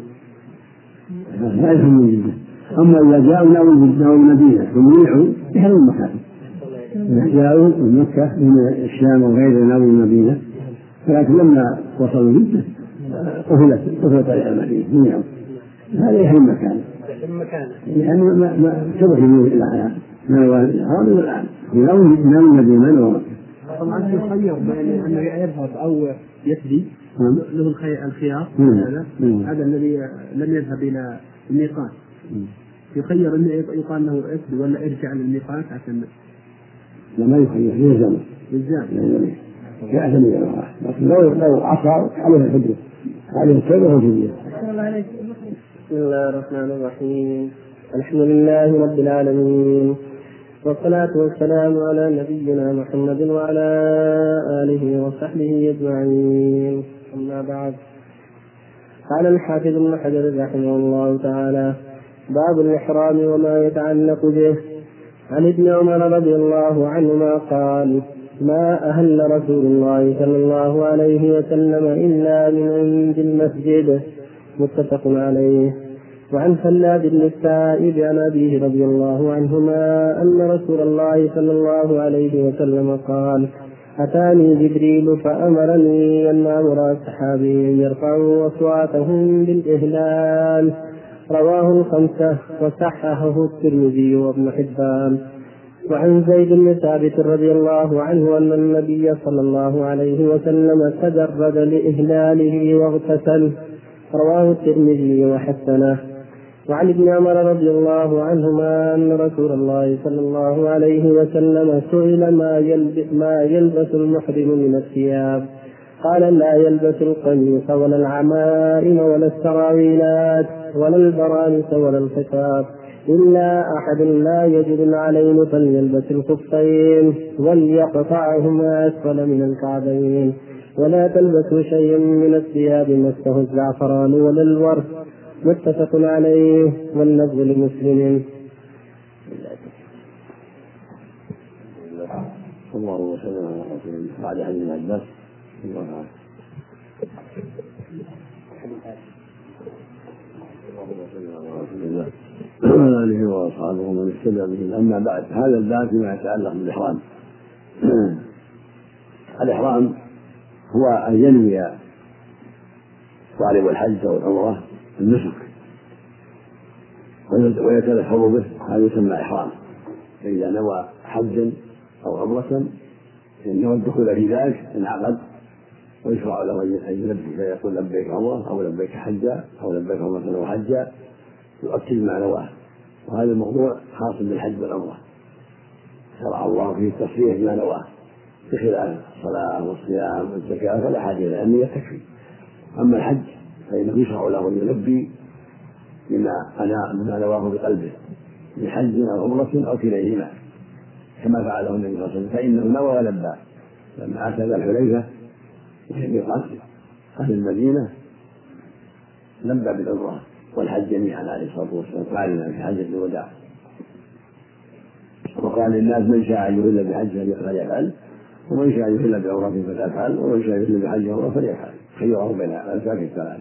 لا يفهم من جدة. أما إذا جاءوا ناوي المدينة ثم رجعوا يحرموا المكان. إذا جاءوا من مكة من الشام وغير ناوي المدينة ولكن لما وصلوا جدة قفلت قفلت على المدينة من يوم. هذا يحرم مكانه. يعني ما ما شبه يميل إلى الآن ما هو الحرام الآن ناوي ناوي المدينة ومكة. طبعا يخير بين أنه يذهب أو يفدي له الخيار هذا هذا الذي لم يذهب إلى الميقات يخير أنه يقال له يفدي ولا يرجع للميقات عشان لا ما يخير يلزم يلزم كأهل الجماعة لكن لو لو عصى عليه الحجة عليه التوبة والفدية. بسم الله الرحمن الرحيم. الحمد لله رب العالمين والصلاة والسلام على نبينا محمد وعلى آله وصحبه أجمعين. أما بعد، قال الحافظ ابن حجر رحمه الله تعالى: باب الإحرام وما يتعلق به. عن ابن عمر رضي الله عنهما قال: ما أهل رسول الله صلى الله عليه وسلم إلا من عند المسجد. متفق عليه. وعن خلاد بن السائب عن أبيه رضي الله عنهما أن رسول الله صلى الله عليه وسلم قال: أتاني جبريل فأمرني أن أمر أصحابي أن يرفعوا أصواتهم بالإهلال. رواه الخمسة وصححه الترمذي وابن حبان. وعن زيد بن ثابت رضي الله عنه أن النبي صلى الله عليه وسلم تجرد لإهلاله واغتسل. رواه الترمذي وحسنه. وعن ابن عمر رضي الله عنهما أن رسول الله صلى الله عليه وسلم سئل ما يلبس, ما يلبس المحرم من الثياب، قال: لا يلبس القميص ولا العمائم ولا السراويلات ولا البرانس ولا الخفاف إلا أحد لا يجد العلين فليلبس الخفين وليقطعهما أسفل من الكعبين، ولا تلبسوا شيئا من الثياب مسه الزعفران ولا الورد. متفق عليه واللفظ لمسلم. الله وسلم على رسول الله بعد حديث عباس وعلى آله وأصحابه ومن اهتدى به. أما بعد، هذا الباب فيما يتعلق بالإحرام. الإحرام هو أن ينوي طالب الحج أو العمرة النسك ويتلفظ به، هذا يسمى إحرام. فإذا نوى حجا أو عمرة إنه الدخول في ذلك انعقد ويشرع له أن يلبي فيقول لبيك عمرة أو لبيك حجا أو لبيك عمرة أو حجا، يؤكد ما نواه. وهذا الموضوع خاص بالحج والعمرة، شرع الله فيه التصريح بما نواه بخلاف الصلاة والصيام والزكاة فلا حاجة إلى النية تكفي. أما الحج فإنه يشرع له أن يلبي بما أنا بما نواه بقلبه من حج أو عمرة أو كليهما، كما فعله النبي صلى الله عليه وسلم، فإنه نوى ولبى لما أتى ذا الحليفة وهي ميقات أهل المدينة لبى بالعمرة والحج جميعا عليه الصلاة والسلام، فعلنا في حجة الوداع. وقال للناس: من شاء أن يهل بحجه فليفعل، ومن شاء أن يهل بعمرة فليفعل، ومن شاء أن يهل بحجه وعمرة فليفعل، خيره بين الأنساك الثلاث.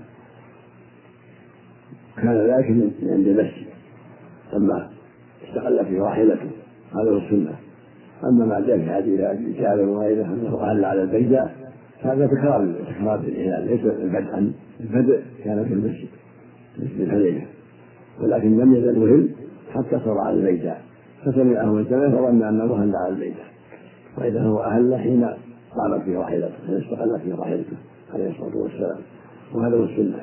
كان ذلك من عند المسجد لما استقل في راحلته، هذا هو السنة. أما ما جاء في هذه الرجال وغيره أنه أهل على البيداء هذا تكرار تكرار الإهلال، ليس البدء. البدء كان في المسجد مسجد الحليفة، ولكن لم يزل يهل حتى صار على البيداء، فسمعه من سمعه فظن أنه أهل على البيداء، وإذا هو أهل حين قامت في راحلته، حين استقل في راحلته عليه الصلاة والسلام، وهذا هو السنة.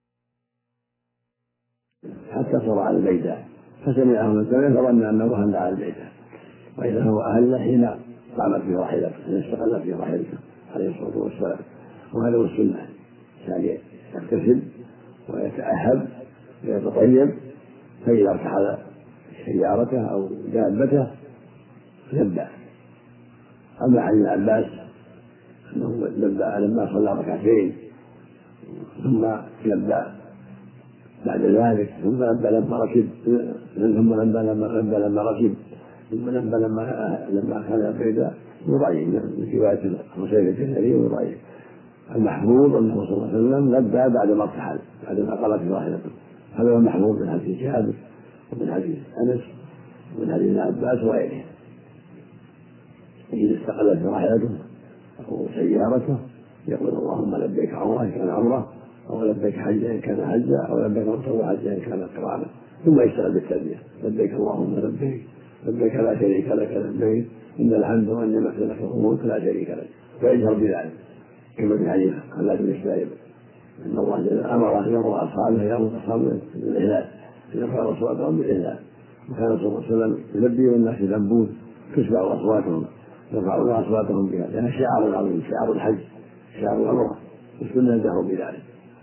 حتى صار على البيداء فسمعه من سمعه فظن أنه أهل على البيداء، وإذا هو أهل حين قامت في راحلته، حين استقل في راحلته عليه الصلاة والسلام، وهذا هو السنة. يعني يغتسل ويتأهب ويتطيب، فإذا ارتحل سيارته أو دابته لبى. أما عن ابن عباس أنه لبى لما صلى ركعتين ثم لبى بعد ذلك ثم لبى لما ركب ثم لبى لما لبى لما ركب ثم لبى لما لما كان بعيدا وضعيف من رواية حسين الجزري وضعيف. المحفوظ أنه صلى الله عليه وسلم لبى بعد ما ارتحل بعد ما قالت راحلته. هذا هو المحفوظ من حديث جابر ومن حديث أنس ومن حديث ابن عباس وغيره. إذا استقلت راحلته أو سيارته يقول اللهم لبيك عمره إن كان عمره أو لبيك حجا إن كان حجا أو لبيك مطوع حجا إن كان قرانا ثم يشتغل بالتلبية لبيك اللهم لبيك لبيك لا شريك لك لبيك إن الحمد والنعمة لك والملك لا شريك لك فيجهر بذلك كما في حديث خلاد بن السائب أن الله أمر أن يأمر أصحابه يأمر أصحابه بالإهلال يرفع أصواتهم بالإهلال وكان صلى الله عليه وسلم يلبي والناس يلبون تسمع أصواتهم يرفعون أصواتهم بها لأنها شعار عظيم شعار الحج شعار العمرة والسنة الجهر بذلك.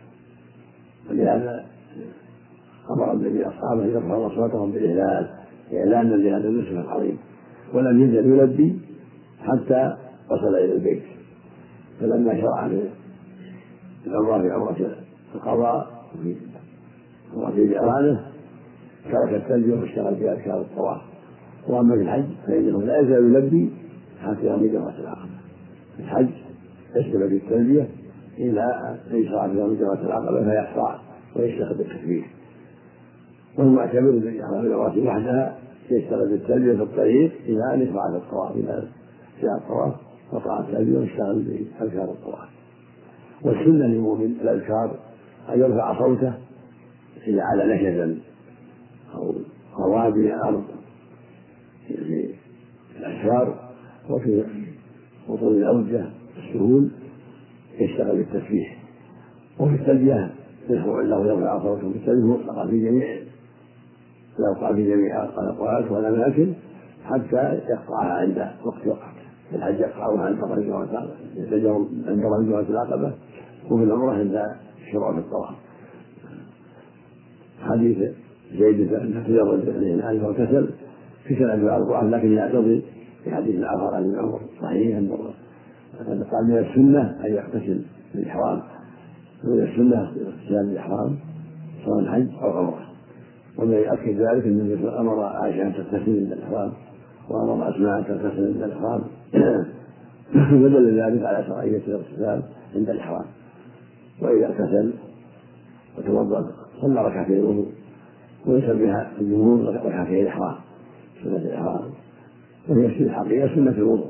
ولهذا أمر النبي أصحابه يرفعون أصواتهم بالإهلال إعلانا لهذا النسك العظيم ولم يزل يلبي حتى وصل إلى البيت. فلما شرع في العمرة في عمرة القضاء وفي عمرة الجيرانه ترك التلبية واشتغل في أذكار الطواف. وأما في الحج فإنه لا يزال يلبي حتى يرمي جمرة العقبة. الحج يشتغل بالتلبية إلى أن يشرع في يوم جمرة العقبة فيقطع ويشتغل بالتكبير. والمعتمر الذي يعمل بالعمرة وحدها يشتغل بالتلبية في الطريق إلى أن يشرع في الطواف إلى شاء الطواف قطع التلبية واشتغل بأذكار الطواف. والسنة للمؤمن الأذكار أن يرفع صوته إذا على نشزا أو روابي الأرض في الأشجار وفي بطون الأوجه السهول يشتغل بالتسبيح. وفي التلبية يشرع له يرفع صوته بالتلبية مطلقا في جميع الأوقات في جميع الأوقات والأماكن حتى يقطعها عند وقت وقت. في الحج يقطعها عند رمي جمرة العقبة وفي العمرة عند الشروع في الطواف. حديث زيد بن خير بن علي وكسل في سنة الأربعة لكن يعتضي في حديث الآخر عن العمر صحيح أن قال من السنة أن يغتسل في الإحرام من السنة اغتسال الإحرام سواء الحج أو عمرة. وما يؤكد ذلك أن النبي أمر عائشة أن تغتسل عند الإحرام وأمر أسماء أن تغتسل عند الإحرام ودل ذلك على شرعية الاغتسال عند الإحرام. وإذا اغتسل وتوضأ صلى ركعتين الوضوء ويسر بها الجمهور ركعتين الإحرام سنة الإحرام وهي في الحقيقة سنة الوضوء.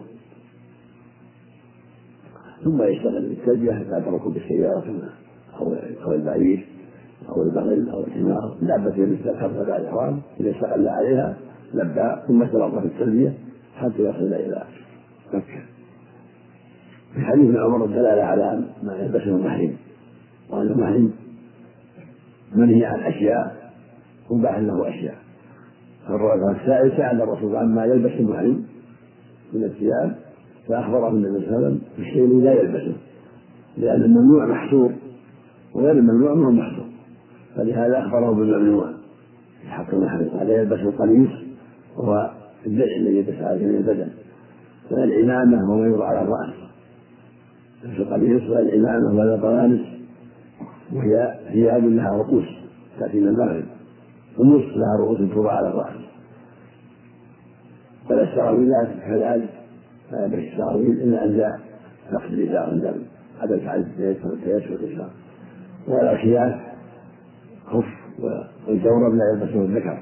ثم يشتغل بالتلبية بعد ركوب السيارة أو البعير أو البغل أو الحمار دابة يستركب بعد الإحرام إذا استقل عليها لبى ثم اشترط في التلبية حتى يصل إلى مكة. في حديث ابن عمر الدلالة على ما يلبسه المحرم وأن المحرم منهي عن أشياء مباح له أشياء. فالسائل سأل الرسول عما يلبس المحرم من الثياب فأخبره النبي صلى الله عليه وسلم بالشيء الذي لا يلبسه لأن الممنوع محصور وغير الممنوع منه محصور فلهذا أخبره بالممنوع في حق المحرم. هذا يلبس القميص وهو الدرع الذي يلبس على جميع البدن والعمامة وما يوضع على الرأس يلبس القميص والعمامة والبرانس وهي ثياب لها رؤوس تأتي من المغرب ونص لها رؤوس توضع على الرأس. ولا السراويل كذلك لا يلبس السراويل إلا عند نقص الإزار عند عدم فعل التيسر والإزار. والأكياس خف والجورب لا يلبسه الذكر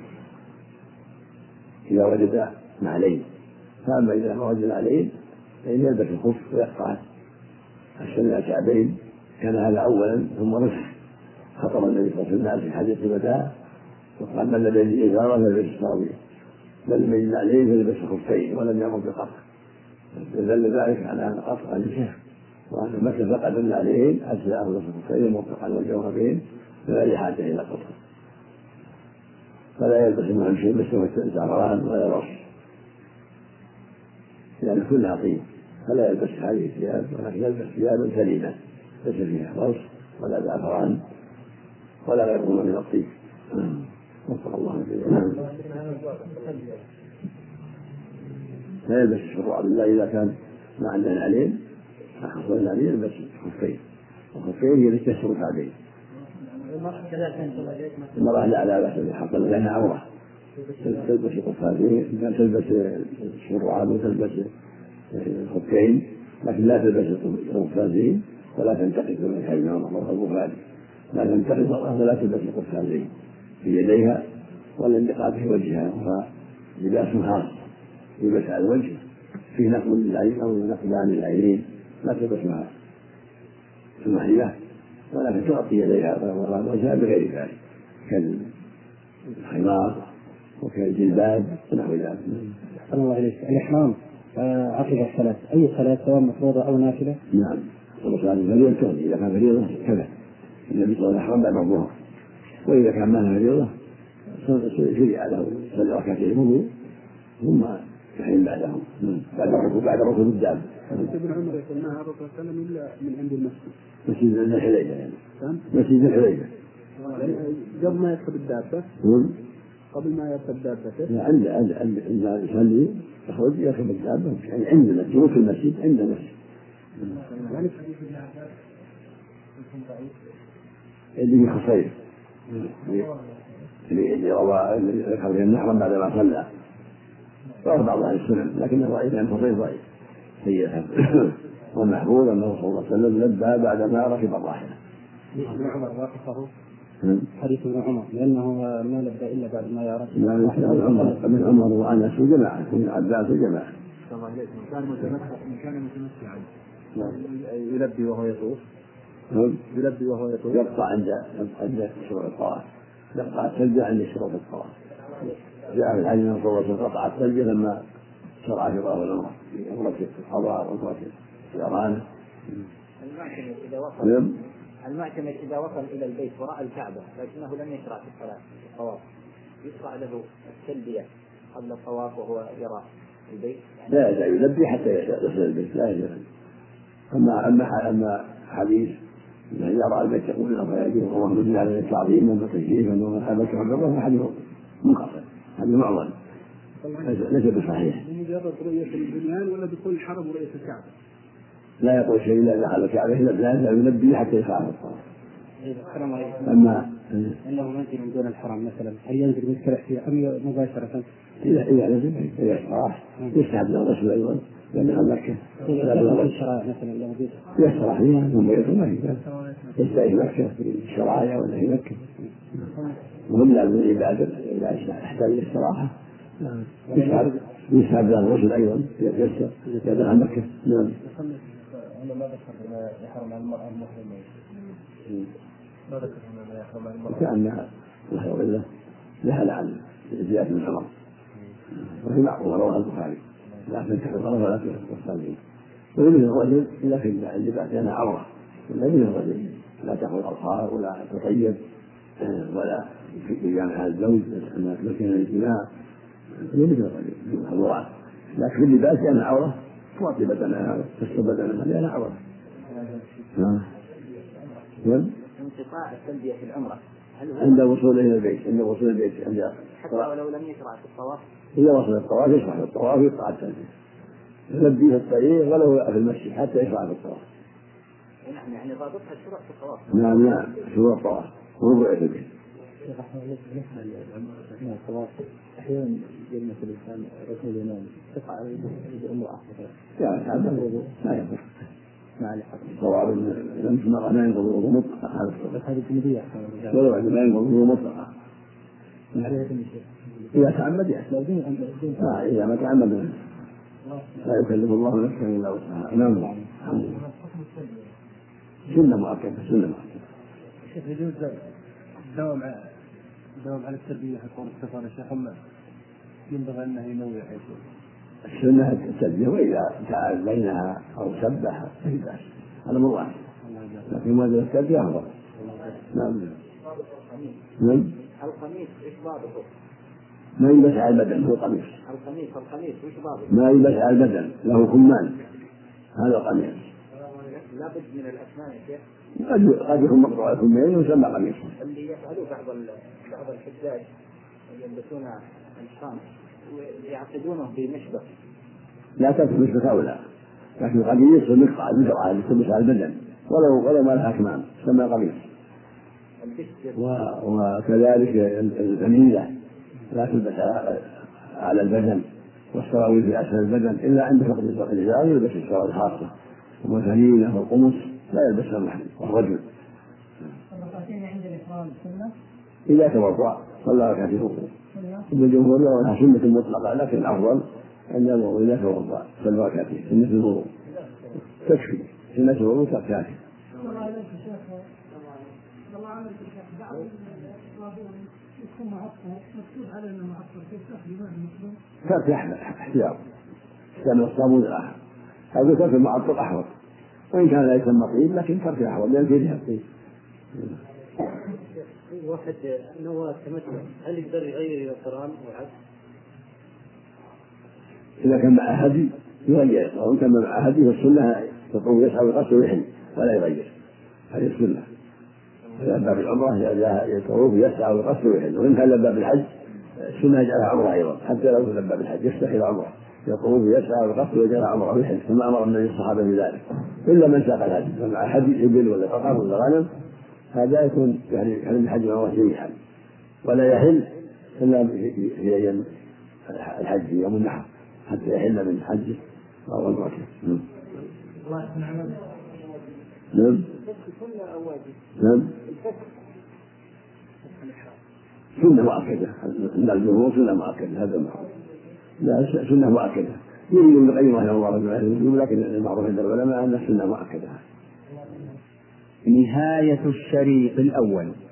إذا وجد نعلين. فأما إذا ما وجد نعلين فإن يلبس الخف ويقطع السنة كعبين كان هذا أولا ثم رفع خطر النبي صلى الله عليه وسلم في حديث الوداع وقال من لم يجد إزارا فليلبس السراويل بل من يجد نعلين فليلبس خفين ولم يأمر بقطع. دل ذلك على أن قطع الجهة وأن متى فقد النعلين أجزاءه لبس الخفين مرتقا والجوربين فلا حاجة إلى قطع. فلا يلبس المهم شيء مثل الزعفران ولا الرش لأن كلها طيب فلا يلبس هذه الثياب ولكن يلبس ثيابا سليمة ليس فيها رش ولا زعفران ولا غيرهما من الطيب. وفق الله جل وعلا. لا يلبس الشراب إلا إذا كان ما عندنا عليه حصلنا عليه يلبس خفين، وخفين هي التي تستر الكعبين. المرأة لا لا بأس بالحصل لأنها عورة، تلبس قفازين، تلبس الشراب وتلبس الخفين، لكن لا تلبس القفازين ولا تنتقد من حين الله البخاري، لا تنتقد ولا تلبس القفازين في يديها ولا النقاب في وجهها، فلباس خاص يلبس على الوجه فيه نقل للعين أو نقل عن العينين، لا تلبس معها سماحية ولكن تغطي يديها ووجهها بغير ذلك كالخمار وكالجلباب ونحو ذلك. الله عليك. الإحرام عقب الصلاة أي صلاة سواء مفروضة أو نافلة؟ نعم، صلاة الفريضة تغني، إذا كان فريضة كذا النبي صلى الله عليه وسلم بعد الظهر، وإذا كان ما فريضة شرع له صلى ركعتين الوضوء ثم يحرم بعدهم بعد الركوب بعد ركوب الدابة. ابن عمر يقول نهى الرسول صلى الله عليه وسلم إلا من عند المسجد. مسجد الحليفة يعني. مسجد الحليفة. قبل ما يركب الدابة. قبل ما يركب دابته. لا عند عند عند عند يصلي يخرج يركب الدابة يعني عند المسجد مو في المسجد عند المسجد. يعني اللي خصيص. اللي روى ذكر في النحر بعد ما صلى. روى بعض أهل السنن لكنه ضعيف عن خصيص ضعيف. هي والمحفوظ أنه صلى الله عليه وسلم لبى بعدما ركب الراحلة. ابن عمر واقفه حديث ابن عمر لأنه ما لبى إلا بعد ما يعرف. ابن عمر وأنس وجماعة ابن عباس وجماعة. كان متمتع كان متمتعا يلبي وهو يطوف. يلبي وهو يطوف. يبقى عند عند شروط الطواف. يبقى التلبية عند شروط الطواف. جاء في الحديث أن صلى الله عليه وسلم قطع التلبية لما شرع في طواف العمرة في عمرة القضاء وعمرة الجيران. المعتمر إذا وصل المعتمر إذا وصل إلى البيت ورأى الكعبة لكنه لم يشرع في الصلاة الطواف يشرع له التلبية قبل الطواف وهو يرى البيت. لا يزال يلبي حتى يصل البيت لا يزال. أما أما أما حديث من يرى البيت يقول له فيجب الله مدل على التعظيم وتشريفا ومحبة وحبه فحديث منقطع هذا معضل ليس بصحيح. مجرد رؤية البنيان ولا دخول الحرم ورؤية الكعبة؟ لا يقول شيء الا دخل الكعبه لا يلبي حتى يفعل الطواف. اما انه منزل من دون الحرم مثلا هل ينزل يستريح فيه ام مباشره؟ اذا اذا نزل اذا استراح يستحب له الغسل ايضا لان دخل مكه. الشرائع مثلا لو يستراح فيها ثم يدخل ما في يستريح مكه في الشرائع ولا في مكه. وهم لا من العباده اذا احتاج الى استراحه يستحب يسحب له الغسل ايضا يتيسر اذا دخل مكه. نعم. أنا ما ذكر ما يحرم على المرأة المحرمة. ما ذكر ما يحرم على المرأة. كأنها نحو الله لها عن زيادة من الحرم. وفي معقول رواه البخاري لا تنتهي الغرض ولا تنتهي الصالحين. ويمكن الرجل إلا في اللباس لأنها عورة. ولا يمكن الرجل لا تأخذ الأطهار ولا تطيب ولا في جامع الزوج أنها تمكن الجماع. يمكن الرجل في المحظورات. لكن في اللباس لأنها عورة تغطي بدنها تستر بدنها لأنها عورة. انقطاع التلبية في العمرة عند وصول إلى البيت عند وصول البيت عند حتى ولو لم يشرع في الطواف. إذا وصل الطواف يشرع في الطواف ويقطع التلبية يلبي في الطريق ولو في المسجد حتى يشرع في الطواف. نعم يعني ضابطها الشروع في الطواف. نعم نعم شروع الطواف وربع في البيت. شيخ أحمد بالنسبة للطواف أحيانا يلمس الإنسان رسول ينام تقع على امرأة لا هذا لا يضر. مع الحق. صواب لمس المرأة لا ينقض الوضوء مطلقا هذا بس هذه جنبية. ولو عندما لا ينقض الوضوء مطلقا. إذا تعمد يأثم. آه إذا ما تعمد لا يكلف الله نفسا إلا وسعها. نعم. سنة مؤكدة سنة مؤكدة. شيخ يجوز الدوام على الدوام على التلبية حتى الاستفارة شيخ أما ينبغي أنه ينوي حيث السنة التلبية وإذا تعال بينها أو سبح فهي بأس هذا مو واحد لكن ما إذا التلبية أفضل. نعم. نعم. القميص إيش ضابطه؟ ما يلبس على البدن هو قميص. القميص القميص إيش ضابطه؟ ما يلبس على البدن له كمان هذا قميص. لابد من الأسنان يا شيخ. قد قد يكون مقطوع الكمين ويسمى قميص. اللي يفعلوا بعض بعض الحجاج يلبسون الشام ويعقدونه بمشبك. لا تلبس مشبك أولى، لكن القميص والمقطع المزرعة اللي تلبس على البدن ولو ولو ما لها كمام تسمى قميص. وكذلك الفنيلة لا تلبس على البدن، والسراويل في أسفل البدن إلا عند فقد الإزار يلبس السراويل الخاصة، والفنيلة والقمص لا يلبسها المحرم والرجل. الركعتين عند الإحرام سنة؟ إذا توضأ صلى ركعتين أخرى. ابن الجمهور يرونها سنة مطلقة، لكن الأفضل أنه إذا توضأ صلى ركعتين سنة الوضوء تكفي، سنة الوضوء تكفي. الله عليك يا شيخ، الله عليك يا شيخ، بعض يكون معطر مكتوب عليه انه معطر كيف تاخذ ماء المسلم؟ ترك احتياط كان الصابون الاخر، هذا ترك المعطر احوط، وان كان لا يسمى طيب لكن ترك احوط لان فيه الطيب. واحد نوى التمتع هل يقدر يغير القران والعكس؟ اذا كان مع هدي يغير، وان كان مع هدي فالسنه تقوم يسعى ويقصر ويحل ولا يغير، هذه السنه. إذا باب العمرة يطوف يسعى ويقصر ويحل، وإن كان لباب الحج السنة يجعلها عمرة أيضا، حتى لو كان لباب الحج يفتح إلى عمرة يطوف يسعى ويقصر ويجعلها عمرة ويحل كما أمر النبي الصحابة بذلك، إلا من ساق الهدي فمع هدي إبل ولا بقر ولا غنم هذا يكون يعني يحل الحج والعمرة جميعا، ولا يحل إلا في أيام الحج في يوم النحر حتى يحل من حجه أو عمرته. نعم. نعم. سنة مؤكدة، لا الجمهور سنة مؤكدة، هذا المعروف. لا سنة مؤكدة، يريد ابن القيم رحمه الله، لكن المعروف عند العلماء أن السنة مؤكدة. نهاية الشريط الأول.